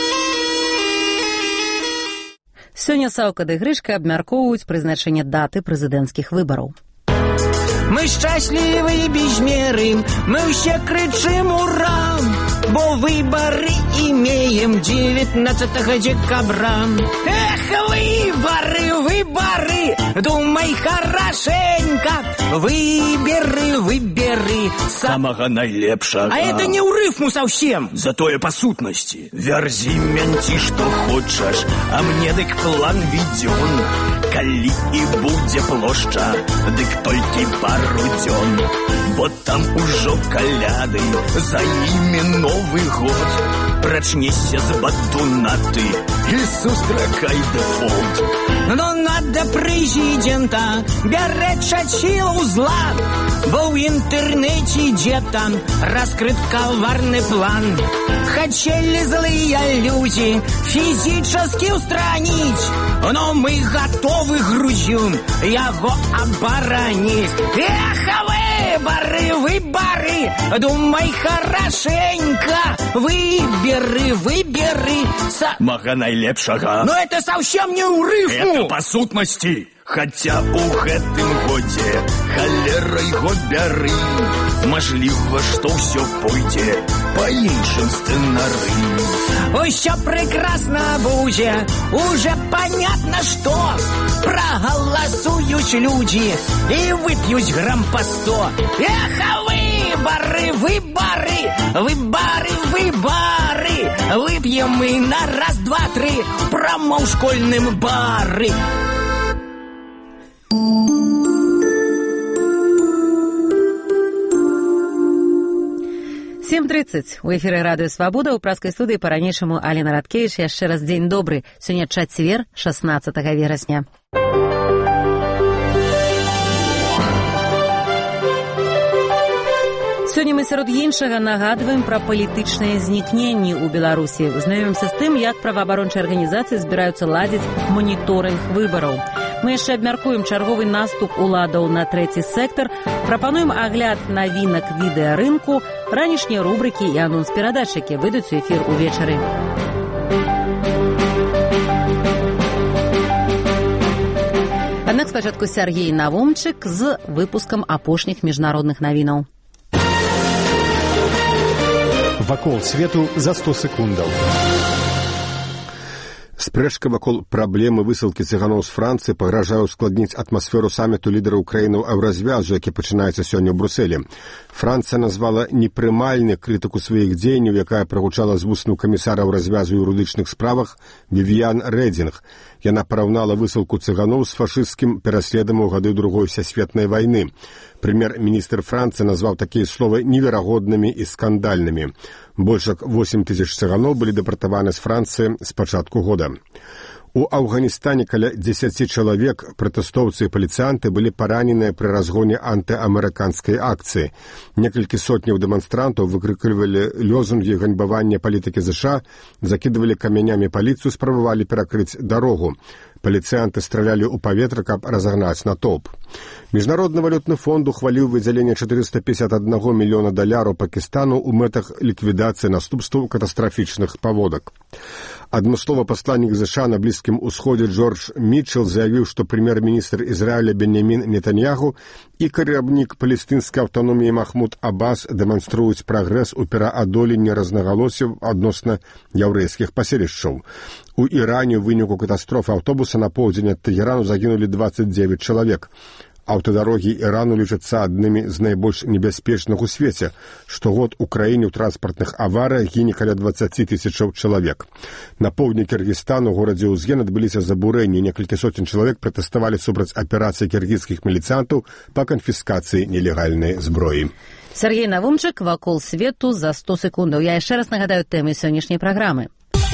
Сёння Саўка ды Грышка абмяркоўваюць прызначэнне даты прэзідэнцкіх выбараў. Мы шчаслівы без меры, мы ўсе крычым ура, бо выбары имеем 19 декабря. Эх, выборы, выборы, думай хорошенько, выберы, выберы самого найлепшага. А это не ў рыфму совсем, затое па сутнасці. Вярзі мянці, што хочаш, а мне дык план відзён. Калі і будзе плошча, дык толькі пару дзён, бо там ужо каляды, за імі Новы год. Прачнешся з батунаты і сустракай дэфолт. Но надо президента беречь силу зла, бо в интернете где-то раскрыт коварный план. Хотели злые люди физически устранить, но мы готовы грудью его оборонить. Эх, вы! Выборы, думай хорошенько. Выберы. Мага найлепшага. Но это совсем не ў рыфму. Это па сутнасці. Хаця у гэтым годзе халера йго бяры. Мажліва, што ўсё пойдзе па іншым сцэнары. Усё прекрасно будзе, уже понятно, что проголосуют люди и выпьют грамм по 100. Эх, выборы. Выпьем мы на раз, два, три, промо в школьным бары. У эфіры радыё Свабода ў праскай студыі па-ранейшаму Алена Радкевіч. Яшчэ раз дзень добры. Сёння чацвер, 16 верасня. Сёння мы сярод іншага нагадваем пра палітычныя знікненні ў Беларусі. Знаёмімся з тым, як праваабарончыя арганізацыі збіраюцца ладзіць маніторынг выбараў. Мы яшчэ абмяркуем чарговы наступ уладаў на трэці сектар, прапануем агляд навінак відэарынку, ранішнія рубрыкі і анонс перадач, якія выйдуць у эфір увечары. Аднак спачатку Сяргей Навумчык з выпускам апошніх міжнародных навінаў. Вакол свету за 100 секундаў. Спрэчка вакол праблемы высылкі цыганоў з Францыі пагражае ускладніць атмасферу саміту лідараў краінаў Еўразвязу, які пачынаецца сёння ў Брусэлі. Францыя назвала непрымальнай крытыку сваіх дзеянняў, якая прагучала з вуснаў камісара Еўразвязу ў юрыдычных справах Вівіян Рэдзінг. Яна параўнала высылку цыганоў з фашысцкім пераследам у гады Другой сусветнай вайны. Прэм'ер-міністр Францыі назваў такія словы неверагоднымі і скандальнымі. Больш як 8 тысяч цыганоў былі дэпартаваны з Францыі з пачатку года. У Афганістане каля 10 чалавек, пратэстоўцы і паліцыянты, былі параненыя пры разгоне антыамерыканскай акцыі. Некалькі сотняў дэманстрантаў выкрыквалі лозунгі ганьбавання палітыкі ЗША, закідвалі камянямі паліцыю, спрабавалі перакрыць дарогу. Паліцыянты стралялі ў паветра, каб разагнаць натоўп. Міжнародны валютны фонд ухваліў выдзяленне $451 мільёна Пакістану ў мэтах ліквідацыі наступстваў катастрафічных паводак. Адмыслова пасланнік ЗША на Блізкім Усходзе Джордж Мітчел заявіў, што прэм'ер-міністр Ізраіля Беньямін Нетаньяху і кіраўнік палестынскай аўтаноміі Махмуд Аббас дэманструюць прагрэс у пераадоленні рознагалоссяў адносна яўрэйскіх паселішчаў. У Іране ў выніку катастрофы аўтобуса на поўдзень ад Тэгерану загінулі 29 чалавек. Аўтадарогі Ірану лічацца аднымі з найбольш небяспечных у свеце. Штогод у краіне ў транспартных аварыях гіне каля 20 тысячаў чалавек. На поўдні Кіргізстану, у горадзе Узген, адбыліся забурэнні. Некалькі сотень чалавек пратэставалі супраць аперацыі кіргізскіх міліцыянтаў па канфіскацыі нелегальнай зброі. Сяргей Навумчык, вакол свету за 100 секундаў. Я яшчэ раз нагадаю тэмы сённяшняй праграмы.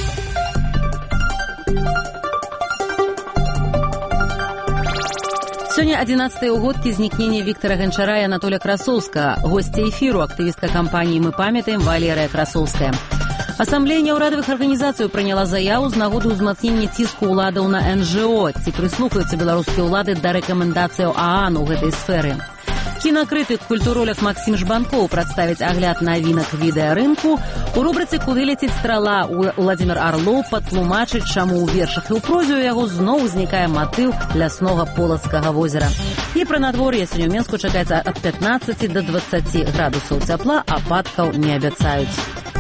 Сёння 11-й угодкі знікнення Віктара Ганчара і Анатолія Красоўскага. Госця эфіру актывістка кампаніі «Мы памятаем» Валерыя Красоўская. Асамблея няўрадавых арганізацый прыняла заяву з нагоды ўзмацнення ціску ўладаў на НЖО. Ці прыслухаюцца беларускія ўлады да рэкамендацыяў ААН у гэтай сферы. Кінакрытык, культуролог Максім Жбанкоў прадставіць агляд навінак відэарынку. У рубрыцы «Куды ляціць страла» Владзімір Арлоў патлумачыць, чаму ў вершах і ў прозе ў яго зноў узнікае матыў ляснога полацкага возера. І пра надвор'е сёння ў Менску чакаецца ад 15 до 20 градусаў цяпла, ападкаў не абяцаюць.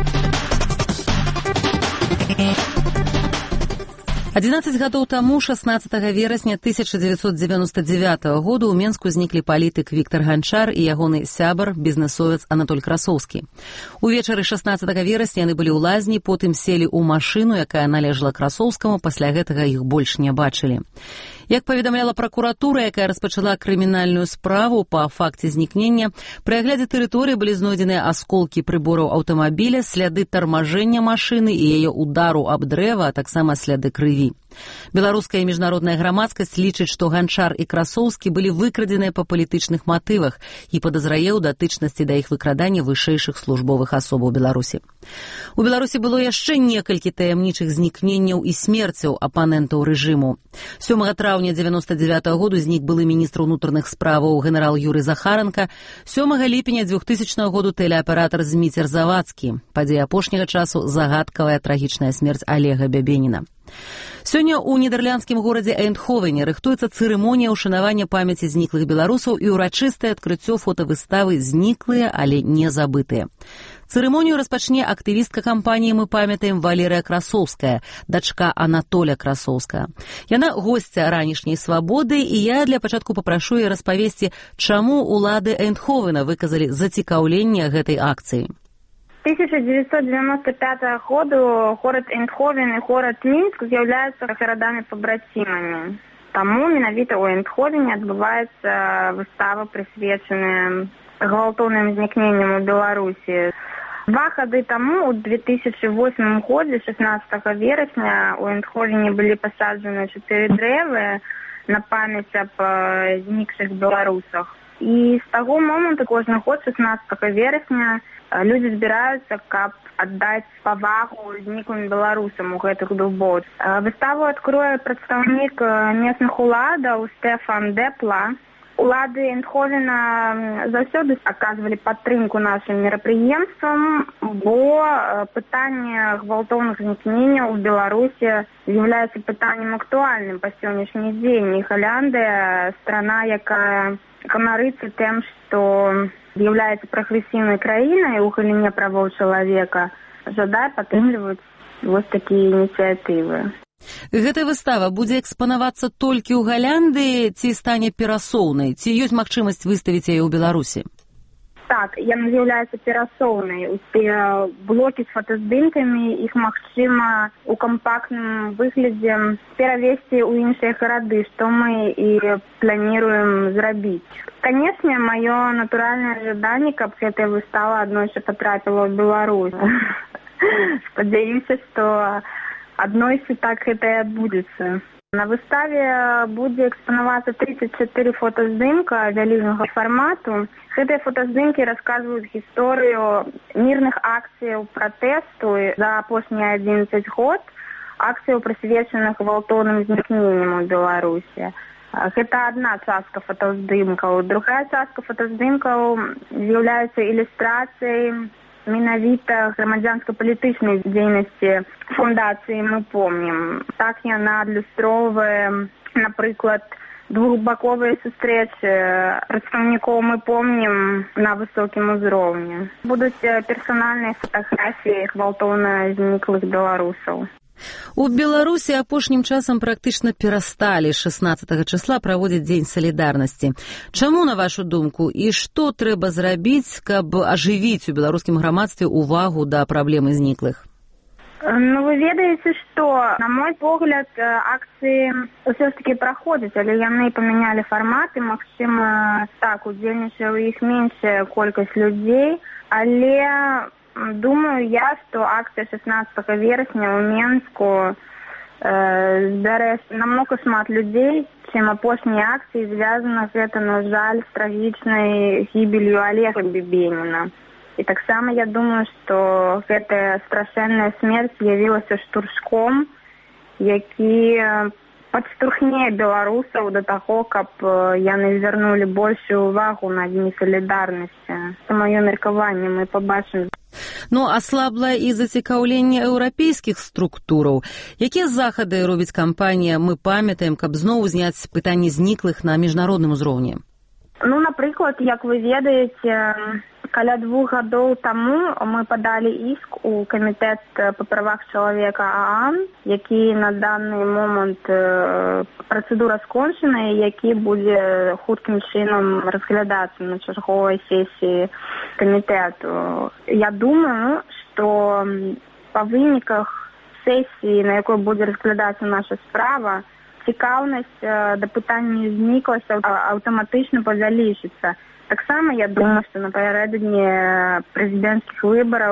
11 гадоў таму, 16 верасня 1999 году, ў Менску зніклі палітык Віктар Ганчар і ягоны сябар, бізнесовец Анатоль Красоўскі. Увечары 16 верасня яны былі ў лазні, потым селі ў машыну, якая належала Красоўскаму, пасля гэтага іх больш не бачылі. Як паведамляла пракуратура, якая распачала крымінальную справу па факце знікнення, пры аглядзе тэрыторыі былі знойдзеныя асколкі прыбораў аўтамабіля, сляды тармажэння машыны і яе удару аб дрэва, а таксама сляды крыві. Беларуская і міжнародная грамадскасць лічыць, што Ганчар і Красоўскі былі выкрадзеныя па палітычных матывах і падазрае ў датычнасці да іх выкрадання вышэйшых службовых асобаў Беларусі. У Беларусі было яшчэ некалькі таямнічых знікненняў і смерцяў апанентаў рэжыму. 7 траўня 99-го году знік былы міністр унутраных справаў генерал Юрый Захаранка, 7 ліпеня 2000 году тэлеаператар Зміцер Завадскі. Падзея апошняга часу загадкавая трагічная смерць Олега Бябеніна. Сёння ў нідэрландскім горадзе Эйндховене рыхтуецца цырымонія ўшанавання памяці зніклых беларусаў і ўрачыстае адкрыццё фотавыставы «Зніклыя, але не забытыя». Цырымонію распачне актывістка кампаніі «Мы памятаем» Валерыя Красоўская, дачка Анатоля Красоўская. Яна госця ранішняй «Свабоды», і я для пачатку папрашу яе распавесці, чаму улады Эйндховена выказалі зацікаўленне гэтай акцыі. 1995 году город Эйндховен и город Минск з'являюцца гарадамі-пабрацімамі. Таму менавіта ў Эйндховене адбываецца выстава, прысвечаная гвалтоўным знікненням у Беларусі. 2 гады таму, у 2008 годзе, 16 верасня, у Эйндховене былі пасаджаны 4 дрэвы на памяць аб знікшых беларусах. І з таго моманту кожны год, 16 верасня, людзі збіраюцца, каб аддаць павагу зніклым беларусам у гэтых дубоў. Выставу адкрое прадстаўнік местных уладаў Стэфан Депла. Улады Эйндховена заўсёды аказвалі падтрымку нашым мерапрыемствам, бо пытанне гвалтоўных знікненняў у Беларусі з'яўляецца пытаннем актуальным па сённяшні дзень. І Голландыя, страна, якая ганарыцца тым, што з'яўляецца прагрэсіўнай краінай у галіне правоў чалавека, жадае падтрымліваць вось такія ініцыятывы. Гэта выстава будзе экспанавацца толькі ў Голландыі ці стане перасоўнай? Ці ёсць магчымасць выставіць яе ў Беларусі? Так, яна з'яўляецца перасоўнай. Усе блокі з фотаздымкамі, іх магчыма у кампактным выглядзе перавесці ў іншыя гарады, што мы і планіруем зрабіць. Канечне, маё натуральнае жаданне, каб гэтая выстава аднойчы патрапіла ў Беларусь. Спадзяюся, што аднойчы так гэта і адбудзецца. На выставе будзе экспанавацца 34 фотаздымка вялізнага фармату. Гэтыя фотаздымкі расказваюць гісторыю мірных акцыяў пратэсту за апошнія 11 год, акцыяў, прысвечаных гвалтоўным знікненням у Беларусі. Гэта адна частка фотаздымкаў. Другая частка фотаздымкаў з'яўляецца ілюстрацыяй менавіта грамадзянска-палітычнай дзейнасці фундацыі «Мы помнім». Так яна адлюстроўвае, напрыклад, двухбаковыя сустрэчы прадстаўнікоў «Мы помнім» на высокім узроўні. Будуць персанальныя фатаграфіі гвалтоўна зніклых беларусаў. У Беларусі апошнім часам практычна перасталі 16 числа праводзіць Дзень салідарнасці. Чаму, на вашу думку, і што трэба зрабіць, каб ажывіць у беларускім грамадстве увагу да праблемы зніклых? Ну, вы ведаеце, што, на мой погляд, акцыі ўсё ж такі праходзяць, але яны памянялі фарматы, магчыма, так, удзельнічае ў іх меншая колькасць людзей, але думаю я, што акцыя 16 верасня ў Менску збярэ намного шмат людзей, чым апошнія акцыі, звязана гэта, на жаль, з трагічнай гібелью Олега Бябеніна. І таксама я думаю, што гэтая страшэнная смерць з'явілася штуршком, які падштурхне беларусаў да таго, каб яны звярнулі большую ўвагу на Дні салідарнасці. Це маё меркаванне, мы пабачым. Ну, аслабла і зацікаўленне еўрапейскіх структураў. Якія захады робіць кампанія «Мы памятаем», каб зноў узняць пытанні зніклых на міжнародным узроўні? Ну, напрыклад, як вы ведаеце, каля 2 гадоў таму мы падалі іск у камітэт па правах чалавека ААН, які на данный момант працэдура скончана, які будзе хуткім чынам разглядацца на чарговай сесіі камітэту. Я думаю, што па выніках сесіі, на якой будзе разглядацца наша справа, цікаўнасць да пытання знікласцяў аўтаматычна павялічыцца. Таксама я думаю, што напярэдадні прэзідэнцкіх выбараў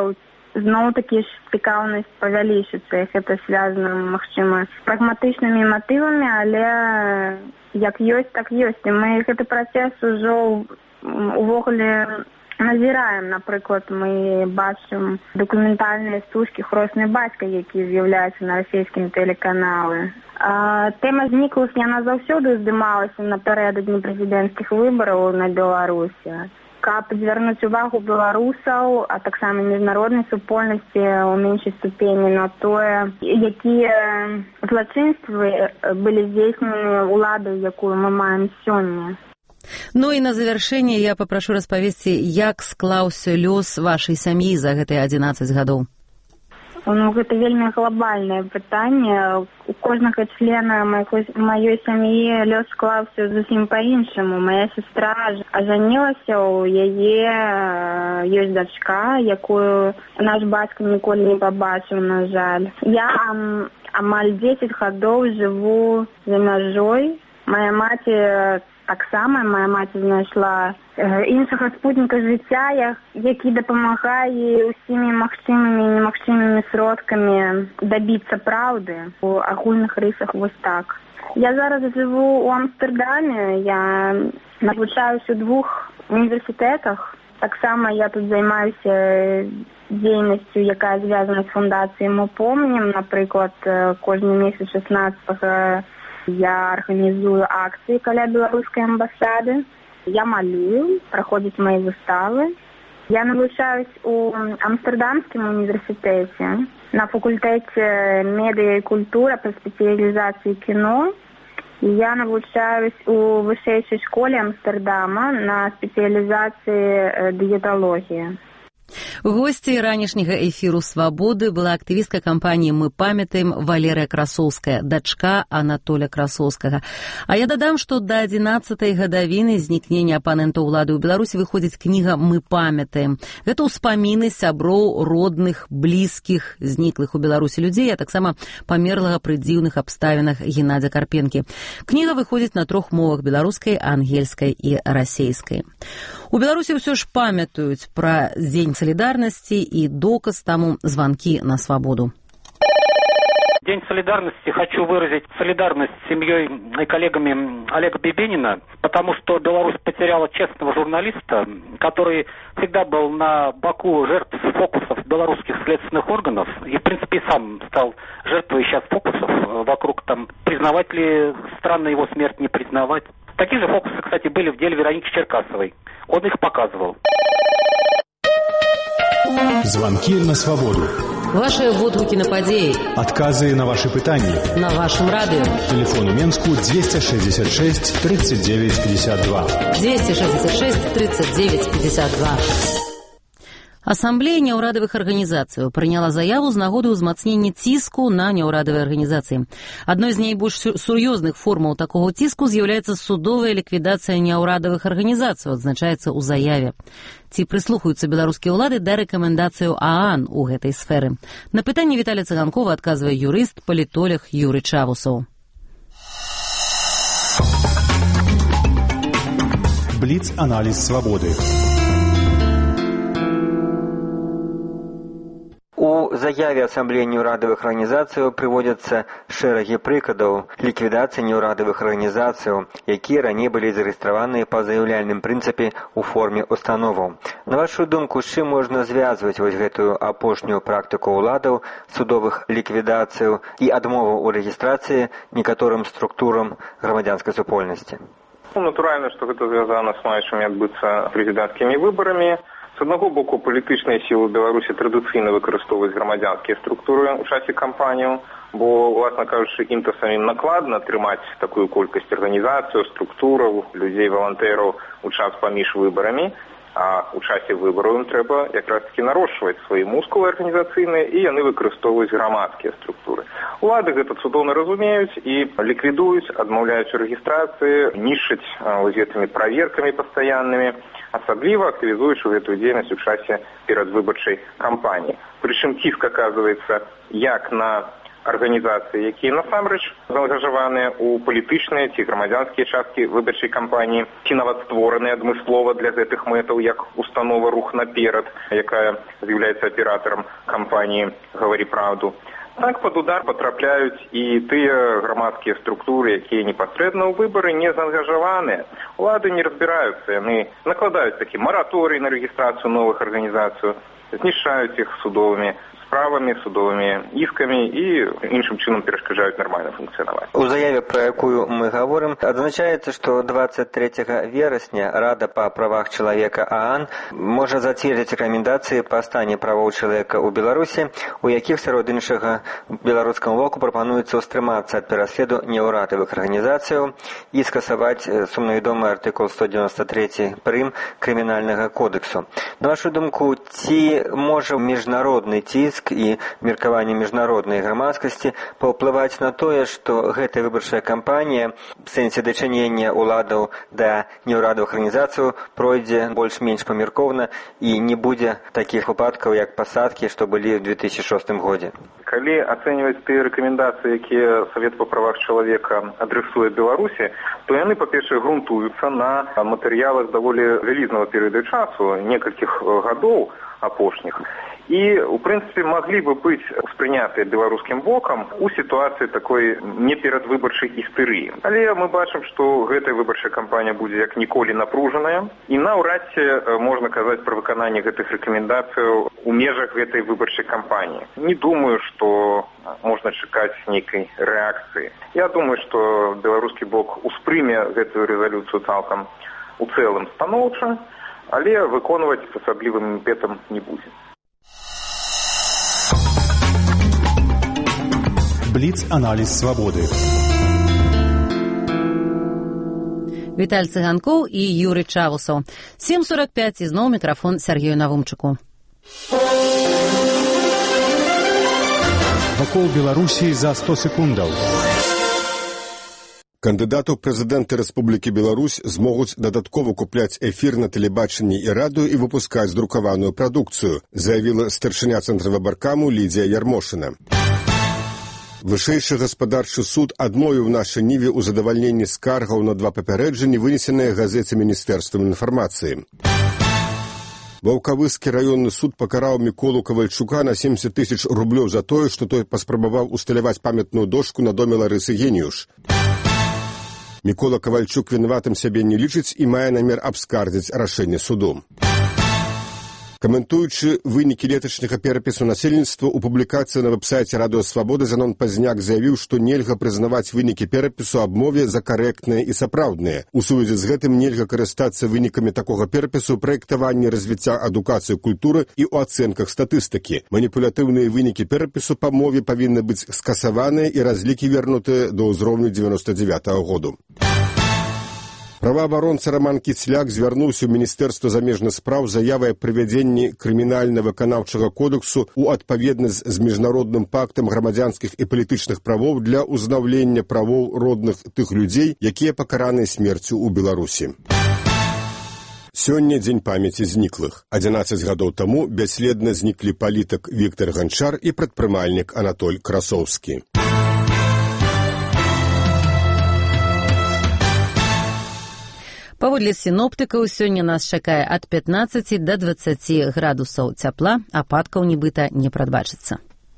зноў-такі ж цікаўнасць павялічыцца. Гэта звязана, магчыма, з прагматычнымі матывамі, але як ёсць, так ёсць. І мы гэты працэс ужо увогуле назіраем. Напрыклад, мы бачым дакументальныя стужкі «Хросны бацька», які з'яўляюцца на расійскім тэлеканале. Тэма зніклых яна заўсёды здымалася напярэдадні прэзідэнцкіх выбараў на Беларусі. Каб звярнуць увагу беларусаў, а таксама міжнароднай супольнасці ў меншай ступені на тое, якія злачынствы былі здзейснены ўладай, якую мы маем сёння. Ну і на завяршэнне я папрашу распавесці, як склаўся лёс вашай сям'і за гэтыя 11 гадоў. Ну, гэта вельмі глобальнае пытанне. У кожнага члена маёй сям'і лёс склаўся зусім па-іншаму. Мая сестра ажанілася, у яе ёсць дачка, якую наш бацька ніколі не пабачыў, на жаль. Я амаль 10 гадоў жыву за мяжой. Моя маці таксама, моя маці знайшла іншага спутніка жыцця, які дапамагае усімі магчымымі і немагчымымі сродкамі дабіцца праўды у агульных рысах вось так. Я зараз жыву ў Амстэрдаме, я навучаюся ў 2 універсітэтах. Таксама я тут займаюся дзейнасцю, якая звязана з фундацыяй «Мы помнім». Напрыклад, кожны месяц 16-го я арганізую акцыі каля беларускай амбасады. Я малюю, праходзяць мае выставы. Я навучаюсь у Амстэрдамскім універсітэце на факультэце медыа і культура па спецыялізацыі кіно. Я навучаюсь у вышэйшай школе Амстэрдама на спецыялізацыі дыеталогіі. Госцей ранішняга эфіру «Свабоды» была актывістка кампаніі «Мы памятаем» Валерыя Красоўская, дачка Анатоля Красоўскага. А я дадам, што да 11-й гадавіны знікнення апанента ўлады ў Беларусі выходзіць кніга «Мы памятаем». Гэта ўспаміны сяброў, родных, блізкіх, зніклых у Беларусі людзей, а таксама памерлага пры дзіўных абставінах Геннадзя Карпенкі. Кніга выходзіць на 3 мовах: беларускай, ангельскай і расейскай. У Беларусі ўсё ж памятаюць пра Дзень солидарности, и доказ тому звонки на свободу. День солидарности. Хочу выразить солидарность с семьей и коллегами Олега Бибенина, потому что Беларусь потеряла честного журналиста, который всегда был на боку жертв фокусов белорусских следственных органов и, в принципе, и сам стал жертвой сейчас фокусов вокруг там, признавать ли странно его смерть, не признавать. Такие же фокусы, кстати, были в деле Вероники Черкасовой. Он их показывал. Звонки на свободу. Ваши водгукі на падзеі. Адказы на ваши пытанні. На вашем радио. Телефон у Менску 266 39 52. 266 39 52. Асамблея няўрадавых арганізацыяў прыняла заяву з нагоды ўзмацнення ціску на няўрадавыя арганізацыі. Адной з найбольш сур'ёзных формаў такога ціску з'яўляецца судовая ліквідацыя няўрадавых арганізацый, адзначаецца ў заяве. Ці прыслухаюцца беларускія ўлады да рэкамендацыяў ААН у гэтай сферы? На пытанне Віталія Цыганкова адказвае юрыст, палітолог Юрый Чавусаў. Бліц-аналіз свабоды. У заяве Ассамблеі неўрадавых арганізацыяў прыводзяцца шэрагі прыкладаў ліквідацыі неўрадавых арганізацыяў, якія раней былі зарэгістраваныя па заяўляльным прынцыпе ў форме установаў. На вашу думку, з чым можна звязваць вось гэтую апошнюю практыку ўладаў судовых ліквідацыяў і адмову ў рэгістрацыі некаторым структурам грамадзянскай супольнасці? Натуральна, што гэта звязана з маючымі адбыцца прэзідэнцкімі выбарамі. З аднаго боку, палітычныя сілы Беларусі традыцыйна выкарыстоўваюць грамадзянскія структуры ў часе кампаніяў, бо, власна кажучы, ім-то самім накладна трымаць такую колькасць арганізацыяў, структураў, людзей, валантэраў у час паміж выбарамі, а ў часе выбараў ім трэба якраз-такі нарошчваць свае мускулы арганізацыйныя, і яны выкарыстоўваюць грамадскія структуры. Улады гэта цудоўна разумеюць і ліквідуюць, адмаўляюць у рэгістрацыі, нішчаць гэтымі праверкамі пастаяннымі, асабліва актывізуючы гэтую дзейнасць у часе перадвыбарчай кампаніі. Прычым ціск аказваецца як на арганізацыі, якія насамрэч заангажаваныя ў палітычныя ці грамадзянскія часткі выбарчай кампаніі, ці нават створаныя адмыслова для гэтых мэтаў, як установа «Рух наперад», якая з'яўляецца аператарам кампаніі «Гаварі праўду». Так пад удар патрапляюць і тыя грамадскія структуры, якія непасрэдна ў выбары не заангажаваныя. Улады не разбіраюцца, яны накладаюць такі мараторый на рэгістрацыю новых арганізацый, знішчаюць іх судовымі справамі, судовымі іскамі і іншым чынам перашкаджаюць нармальна функцыянаваць. У заяве, пра якую мы гаворым, адзначаецца, што 23 верасня Рада па правах чалавека ААН можа зацвердзіць рэкамендацыі па стане правоў чалавека ў Беларусі, у якіх сярод іншага беларускаму боку прапануецца ўстрымацца ад пераследу неўрадавых арганізацыяў і скасаваць сумнавядомы артыкул 193 прым крымінальнага кодексу. На вашу думку, ці можа міжнародны ціск і меркаванне міжнароднай грамадскасці паўплываць на тое, што гэтая выбарчая кампанія в сэнсе дачынення ўладаў да неўрадавых арганізацый пройдзе больш-менш памяркоўна і не будзе такіх выпадкаў, як пасадкі, што былі ў 2006 годзе. Калі ацэньваць тыя рэкамендацыі, якія Савет па правах чалавека адресуе Беларусі, то яны, па-першае, грунтуюцца на матэрыялах даволі вялізнага перыяду часу, некалькіх гадоў апошніх. І, у прынцыпе, маглі бы быць успрынятыя беларускім бокам у сітуацыі такой неперадвыбарчай істэрыі. Але мы бачым, што гэтая выбарчая кампанія будзе як ніколі напружаная, і наўрад ці можна казаць пра выкананне гэтых рэкамендацыяў у межах гэтай выбарчай кампаніі. Не думаю, што можна чакаць нейкай рэакцыі. Я думаю, што беларускі бок успрыме гэтую рэзалюцыю цалкам у цэлым станоўча, але выконваць з асаблівым імпэтам не будзе. Бліц-аналіз свабоды. Віталь Цыганкоў і Юрый Чавусаў. 7:45 і зноў мікрафон Сергею Навумчыку. Вакол Беларусі за 100 секундаў. Кандыдаты ў прэзідэнты Рэспублікі Беларусь змогуць дадаткова купляць эфір на тэлебачанні і радыё і выпускаць друкаваную прадукцыю, заявіла старшыня Цэнтра выбаркаму Лідзія Ярмошына. Вышэйшы гаспадарчы суд адмовіў нашай ніве ў задавальненні скаргаў на 2 папярэджанні, вынесеныя газеце Міністэрствам інфармацыі. Ваўкавыскі раённы суд пакараў Міколу Кавальчука на 70 000 рублёў за тое, што той паспрабаваў усталяваць памятную дошку на доме Ларысы Геніюш. Мікола Кавальчук вінаватым сябе не лічыць і мае намер абскардзіць рашэнне суду. Каментуючы вынікі леташняга перапісу насельніцтва ў публікацыі на вэб-сайце Радыё Свабоды, Занон Пазняк заявіў, што нельга прызнаваць вынікі перапісу аб мове за карэктныя і сапраўдныя. У сувязі з гэтым нельга карыстацца вынікамі такога перапісу ў праектаванні развіцця адукацыі культуры і ў ацэнках статыстыкі. Маніпулятыўныя вынікі перапісу па мове павінны быць скасаваныя і разлікі вернутыя да ўзроўню 99-го году. Праваабаронца Раман Кіцляк звярнуўся ў Міністэрства замежных спраў заявай аб прывядзенні крымінальна-выканаўчага кодексу ў адпаведнасць з міжнародным пактам грамадзянскіх і палітычных правоў для ўзнаўлення правоў родных тых людзей, якія пакараныя смерцю ў Беларусі. Сёння дзень памяці зніклых. 11 гадоў таму бясследна зніклі палітык Віктар Ганчар і прадпрымальнік Анатоль Красоўскі. Паводле сіноптыкаў, сёння нас чакае ад 15 да 20 градусаў цяпла, ападкаў нібыта не прадбачыцца.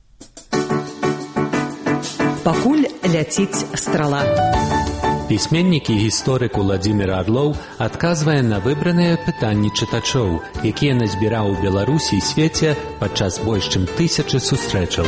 Пакуль ляціць страла. Пісьменнік і гісторык Уладзімір Арлоў адказвае на выбраныя пытанні чытачоў, якія назбіраў у Беларусі і свеце падчас больш чым 1000 сустрэчаў.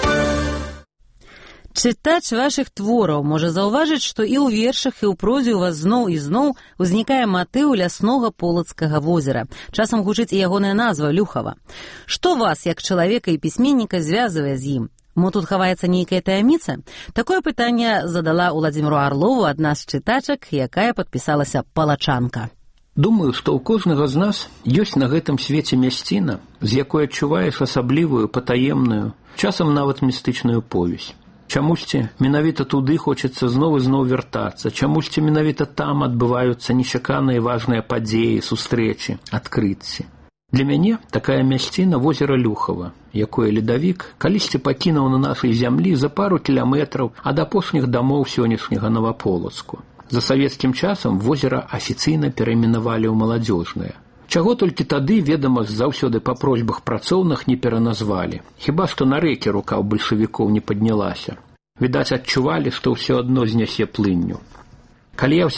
Чытач вашых твораў можа заўважыць, што і ў вершах, і ў прозе у вас зноў і зноў узнікае матыў ляснога полацкага возера. Часам гучыць і ягоная назва Люхава. Што вас, як чалавека і пісьменніка, звязвае з ім? Мо тут хаваецца нейкая таямніца? Такое пытанне задала Уладзіміру Арлову адна з чытачак, якая падпісалася Палачанка. Думаю, што ў кожнага з нас ёсць на гэтым свеце мясціна, з якой адчуваеш асаблівую, патаемную, часам нават містычную повесь. Чамусьці менавіта туды хочацца зноў і зноў вяртацца, чамусьці менавіта там адбываюцца нечаканыя важныя падзеі, сустрэчы, адкрыцці. Для мяне такая мясціна возера Люхава, якое ледавік калісьці пакінуў на нашай зямлі за пару кіламетраў ад апошніх дамоў сённяшняга Новаполацку. За савецкім часам возера афіцыйна перайменавалі ў маладзёжнае. Чаго толькі тады, ведама, заўсёды па просьбах працоўных не пераназвалі. Хіба што на рэкі рука ў бальшавікоў не паднялася. Відаць, адчувалі, што ўсё адно знясе плынню. Калі я ў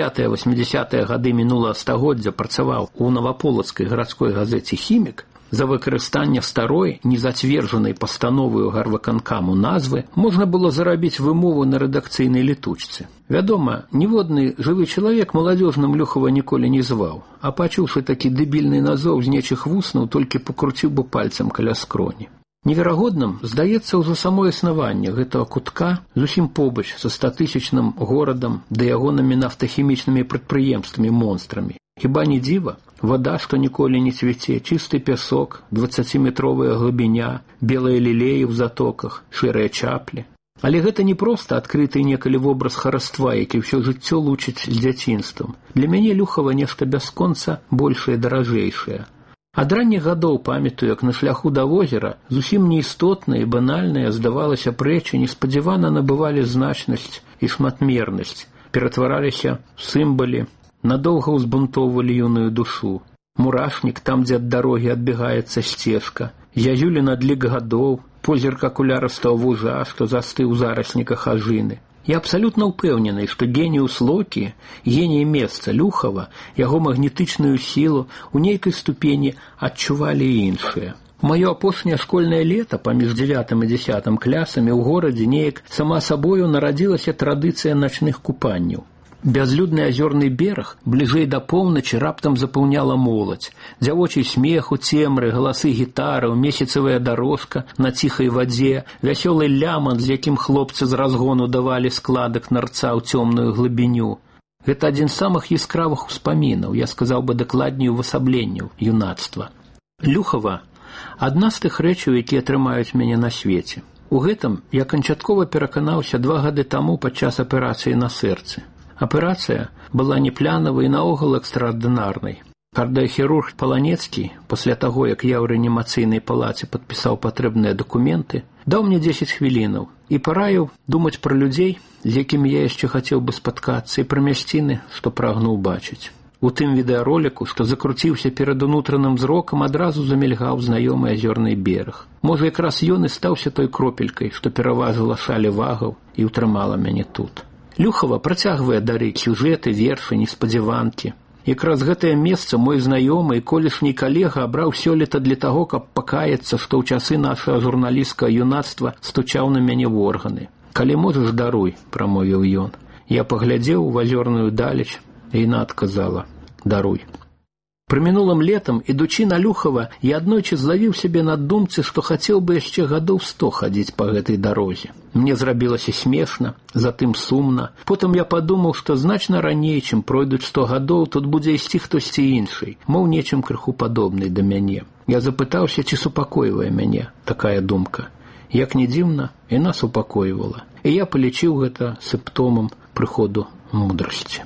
70-80-е гады мінулага стагоддзя працаваў у Новаполацкай гарадской газеце «Хімік», за выкарыстанне старой, незацверджанай пастановаю гарвыканкаму назвы можна было зарабіць вымову на рэдакцыйнай летучцы. Вядома, ніводны жывы чалавек маладзёжным Люхава ніколі не зваў, а пачуўшы такі дэбільны назоў з нечых вуснаў, толькі пакруціў бы пальцам каля скроні. Неверагодным здаецца ўжо само існаванне гэтага кутка зусім побач са 100-тысячным горадам да ягонымі нафтахімічнымі прадпрыемствамі-монстрамі. Хіба не дзіва? Вода, што ніколі не цвіце, чысты пясок, 20-метровая глыбіня, белыя лілеі ў затоках, шэрыя чаплі. Але гэта не проста адкрыты некалі вобраз хараства, які ўсё жыццё лучыць з дзяцінствам. Для мяне Люхава нешта бясконца большае, даражэйшае. Ад ранніх гадоў памятаю, як на шляху да возера зусім неістотныя і банальныя, здавалася б, рэчы неспадзявана набывалі значнасць і шматмернасць, ператвараліся ў сімвалы, надоўга ўзбунтоўвалі юную душу. Мурашнік, там, дзе ад дарогі адбягаецца сцежка, зязюлі надлік гадоў, позірк акулярыстага вужа, што застыў у зарасніках ажыны. Я абсалютна ўпэўнены, што геніус Локі, геній месца Люхава, яго магнетычную сілу у нейкай ступені адчувалі і іншыя. У маё апошняе школьнае лета паміж 9 і 10 класамі ў горадзе неяк сама сабою нарадзілася традыцыя начных купанняў. Бязлюдны азёрны бераг бліжэй да поўначы раптам запаўняла моладзь. Дзявочы смех у цемры, галасы гітараў, месяцавая дарожка на ціхай вадзе, вясёлы лямант, з якім хлопцы з разгону давалі складак нарца ў цёмную глыбіню. Гэта адзін з самых яскравых успамінаў, я сказаў бы дакладней увасабленняў юнацтва. Люхава – адна з тых рэчаў, якія трымаюць мяне на свеце. У гэтым я канчаткова пераканаўся 2 гады таму падчас аперацыі на сэрцы. Аперацыя была не планавай і наогул экстраардынарнай. Кардыохірург Паланецкі, пасля таго, як я ў рэанімацыйнай палаце падпісаў патрэбныя дакументы, даў мне 10 хвілінаў і параіў думаць пра людзей, з якімі я яшчэ хацеў бы спаткацца, і пра мясціны, што прагнуў бачыць. У тым відэароліку, што закруціўся перад унутраным зрокам, адразу замільгаў знаёмы азёрны бераг. Можа, якраз ён і стаўся той кропелькай, што пераважыла шалі вагаў і ўтрымала мяне тут. Люхава працягвае дарыць сюжэты, вершы, неспадзяванкі. Якраз гэтае месца мой знаёмы і колішні калега абраў сёлета для таго, каб пакаяцца, што ў часы нашага журналісцкага юнацтва стучаў на мяне в органы. «Калі можаш, даруй», – прамовіў ён. Я паглядзеў у азёрную далеч, і яна адказала «даруй». Пры мінулым летам, ідучы на Люхава, я аднойчы злавіў сябе на думцы, што хацеў бы яшчэ гадоў 100 хадзіць па гэтай дарозе. Мне зрабілася смешна, затым сумна. Потым я падумаў, што значна раней, чым пройдуць 100 гадоў, тут будзе ісці хтосьці іншый, мов нечым крыху падобны да мяне. Я запытаўся, ці супакойвае мяне такая думка. Як не дзіўна, яна супакойвала. І я палічыў гэта сімптомам прыходу мудрасці.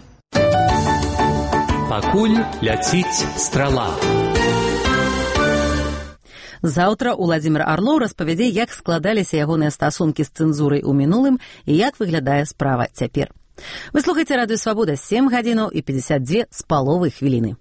Пакуль ляціць страла. Заўтра Уладзімір Арлоў распавядзе, як складаліся ягоныя стасункі з цэнзурай у мінулым і як выглядае справа цяпер. Вы слухаеце радыё Свабода, 7 гадзінаў і 52 з паловай хвіліны.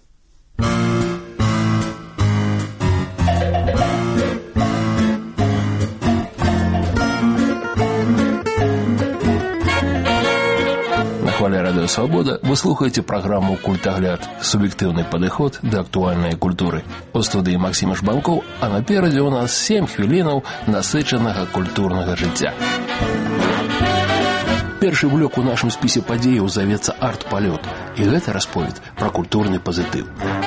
Радио «Свобода» вы слухаете программу «Культогляд» – субъективный подход до актуальной культуры. У студии Максим Жбанков, а напереди у нас 7 хвилинов насыченного культурного життя. Першы блок у нашым спісе падзеяў завецца «Арт-палёт», і гэта расповед пра культурны пазітыў.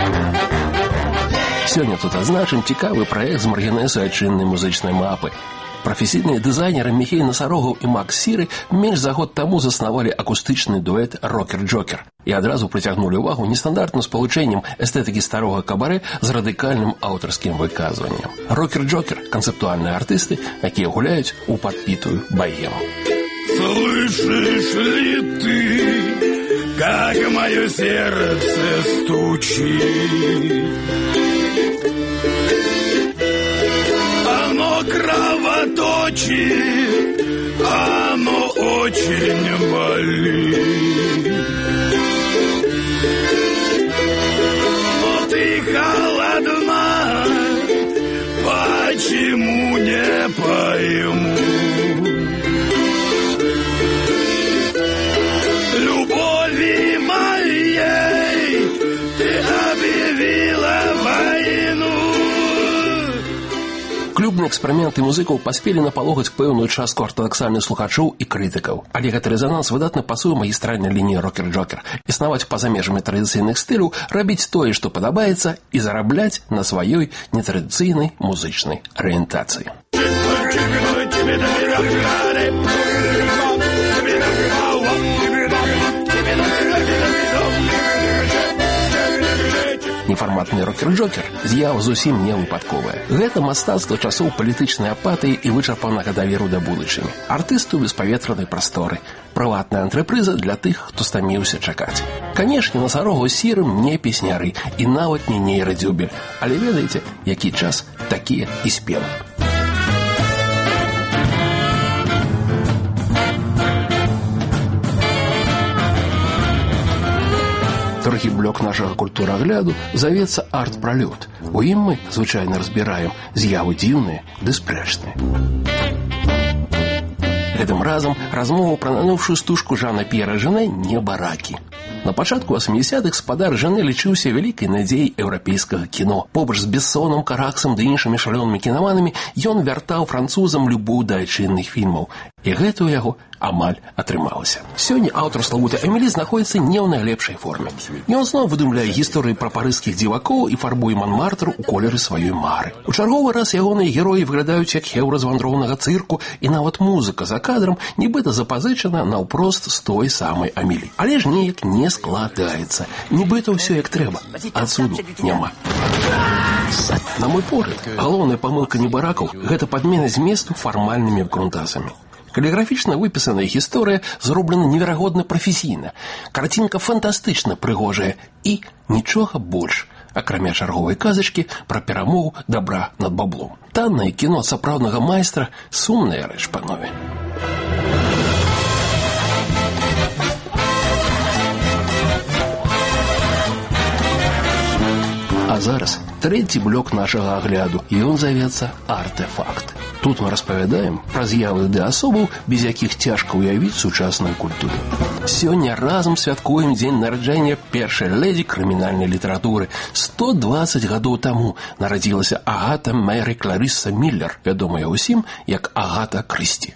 Сёння тут адзначым цікавы праект з маргінэзу айчыннай музычнай мапы. Прафесійныя дызайнеры Міхей Насарогаў і Макс Сіры менш за год таму заснавалі акустычны дуэт «Рокер-Джокер» і адразу прыцягнулі ўвагу нестандартным спалучэннем эстэтыкі старога кабарэ з радыкальным аўтарскім выказваннем. «Рокер-Джокер» – канцэптуальныя артысты, якія гуляюць у падпітую богему. Слышишь ли ты как мое сердце стучит. Оно кровоточит, оно очень болит. Но ты холодна, почему не пойму. Любови моей ты объявила войну. Клубныя эксперыменты музыкаў паспелі напалохаць пэўную частку артадаксальных слухачоў і крытыкаў. Але гэты рэзананс выдатна пасуе магістральнай лініі рокер-джокер. Існаваць па-за межамі традыцыйных стыляў, рабіць тое, што падабаецца, і зарабляць на сваёй нетрадыцыйнай музычнай арыентацыі. Нефарматны рокер-джокер з'ява зусім не выпадковая. Гэта мастацтва часоў палітычнай апатыі і вычарпанага даверу да будучыні. Артысту беспаветранай прасторы. Прыватная антрапрыза для тых, хто стаміўся чакаць. Канешне, насарогу сірым не песняры і нават не нейрадзюбель. Але ведаеце, які час, такія і спевы. Другі блок нашага культурагляду завецца арт-пралёт. У ім мы звычайна разбіраем з'явы дзіўныя ды спрэчныя. Гэтым разам размова пра нануўшую стужку Жана П'ера Жанэ не баракі. На пачатку 80-х спадар Жанэ лічыўся вялікай надзеяй еўрапейскага кіно. Побач з Бессонам, Караксам ды іншымі шалёнымі кінаманамі ён вяртаў французам любоў да айчынных фільмаў. І гэта ў яго амаль атрымалася. Сёння аўтар славутай Эмілі знаходзіцца не ў найлепшай форме. Ён зноў выдумляе гісторыі пра парыжскіх дзівакоў і фарбуе Монмартр у колеры сваёй мары. У чарговы раз ягоныя героі выглядаюць як хеўра з вандроўнага цырку, і нават музыка за кадрам нібыта запазычана наўпрост з той самай Эмілі. Але ж неяк не складаецца. Нібыта ўсё як трэба. Адсуду няма. На мой погляд, галоўная памылка небаракаў – гэта падмена зместу фармальнымі абгрунтасамі. Каліграфічна выпісаная гісторыя зроблена неверагодна прафесійна. Карцінка фантастычна прыгожая і нічога больш, акрамя чарговай казачкі пра перамогу дабра над баблом. Таннае кіно сапраўднага майстра – сумная рэч, панове. А зараз трэці блок нашага агляду, і ён завецца «Артэфакт». Тут мы распавядаем пра з'явы ды асобаў, без якіх цяжка ўявіць сучасную культуру. Сёння разам святкуем дзень нараджэння першай ледзі крымінальнай літаратуры. 120 гадоў таму нарадзілася Агата Мэры Кларысса Міллер, вядомая ўсім як Агата Крысці.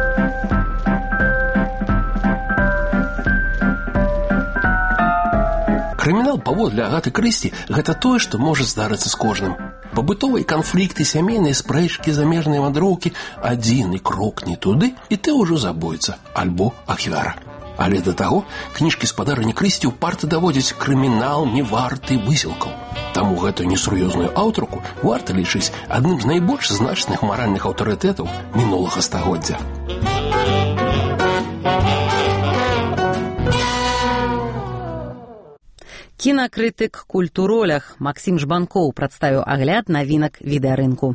Крымінал паводле Агаты Крысці – гэта тое, што можа здарыцца з кожным. Пабытовыя канфлікты, сямейныя спрэчкі, замежныя вандроўкі, адзіны крок не туды, і ты ўжо забойца альбо ахвяра. Але да таго, кніжкі спадарыні Крысці ўпарта даводзяць крымінал не варты высілкаў. Таму гэтую несур'ёзную аўтарку варта лічыць адным з найбольш значных маральных аўтарытэтаў мінулага стагоддзя. Кінакрытык «Культуролях» Максім Жбанкоў прадставіў агляд навінак відэарынку.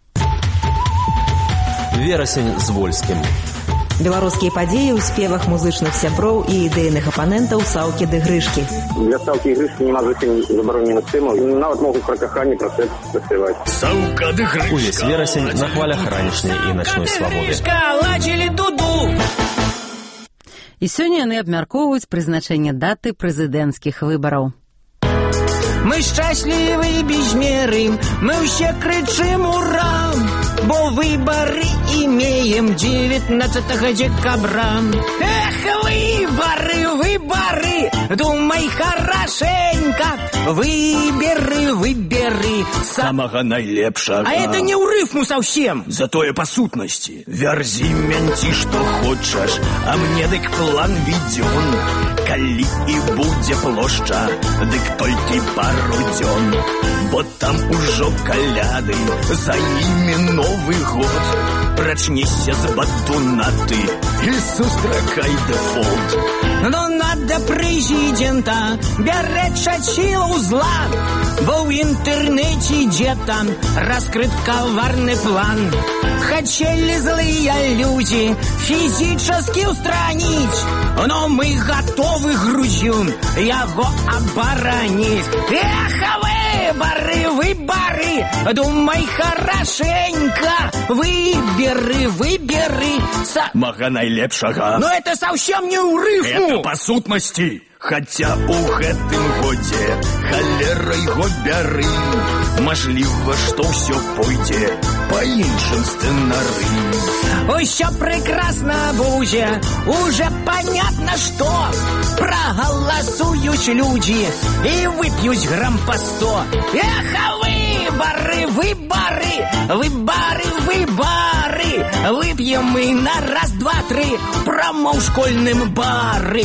Верасень з Вольскім. Беларускія падзеі ў спевах музычных сяброў і ідэйных апанентаў Саўкі ды Грышкі. Для Саўкі і Грышкі няма зусім забароненых тэмаў. Нават могуць пра каханне, пра секс заспяваць. Саўка ды Грышка. Увесь верасень на хвалях ранішняй і начной свабоды. Ладзілі дуду. І сёння яны абмяркоўваюць прызначэнне даты прэзідэнцкіх выбараў. Мы шчаслівы без меры, мы ўсе крычым ура, бо выбары имеем 19 декабря. Эх, выборы, выборы, думай хорошенько, выберы самого найлепшага. А это не ў рыфму совсем, затое по сутнасці. Вярзі мянці што хочаш, а мне дык план відзён. Калі і будзе плошча, дык толькі пару дзён, бо там ужо каляды, за імі Новы год. Прачнешся з бадунаты і сустракай дэфолт. Но надо прыйти президента берет чачилу зла, бо в интернете где-то раскрыт коварный план. Хотели злые люди физически устранить, но мы готовы грудью его оборонить. Эх, выборы, думай хорошенько, выберы Мага найлепшага. Но это совсем не урыв. Это по сутнасці. Хаця ў гэтым годзе халерай го бяры. Мажліва, што ўсё пойдзе по іншым сцэнары. Все прекрасно будет, уже понятно, что проголосуют люди и выпьют грамм по 100. Эх, выборы, выпьем мы на раз, два, три прямо ў школьным бары.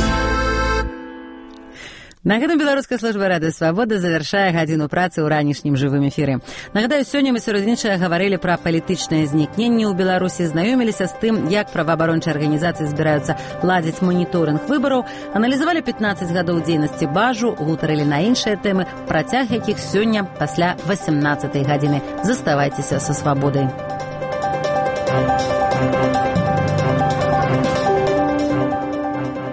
На гэтым беларуская служба радыё свабода завяршае гадзіну працы ў ранішнім жывым эфіры. Нагадаю, сёння мы сярод іншага гаварылі пра палітычнае знікненне ў Беларусі, знаёміліся з тым, як праваабарончыя арганізацыі збіраюцца ладзіць маніторынг выбараў, аналізавалі 15 гадоў дзейнасці Бажу, гутарылі на іншыя тэмы, працяг якіх сёння пасля 18 гадзіны. Заставайцеся са свабодай.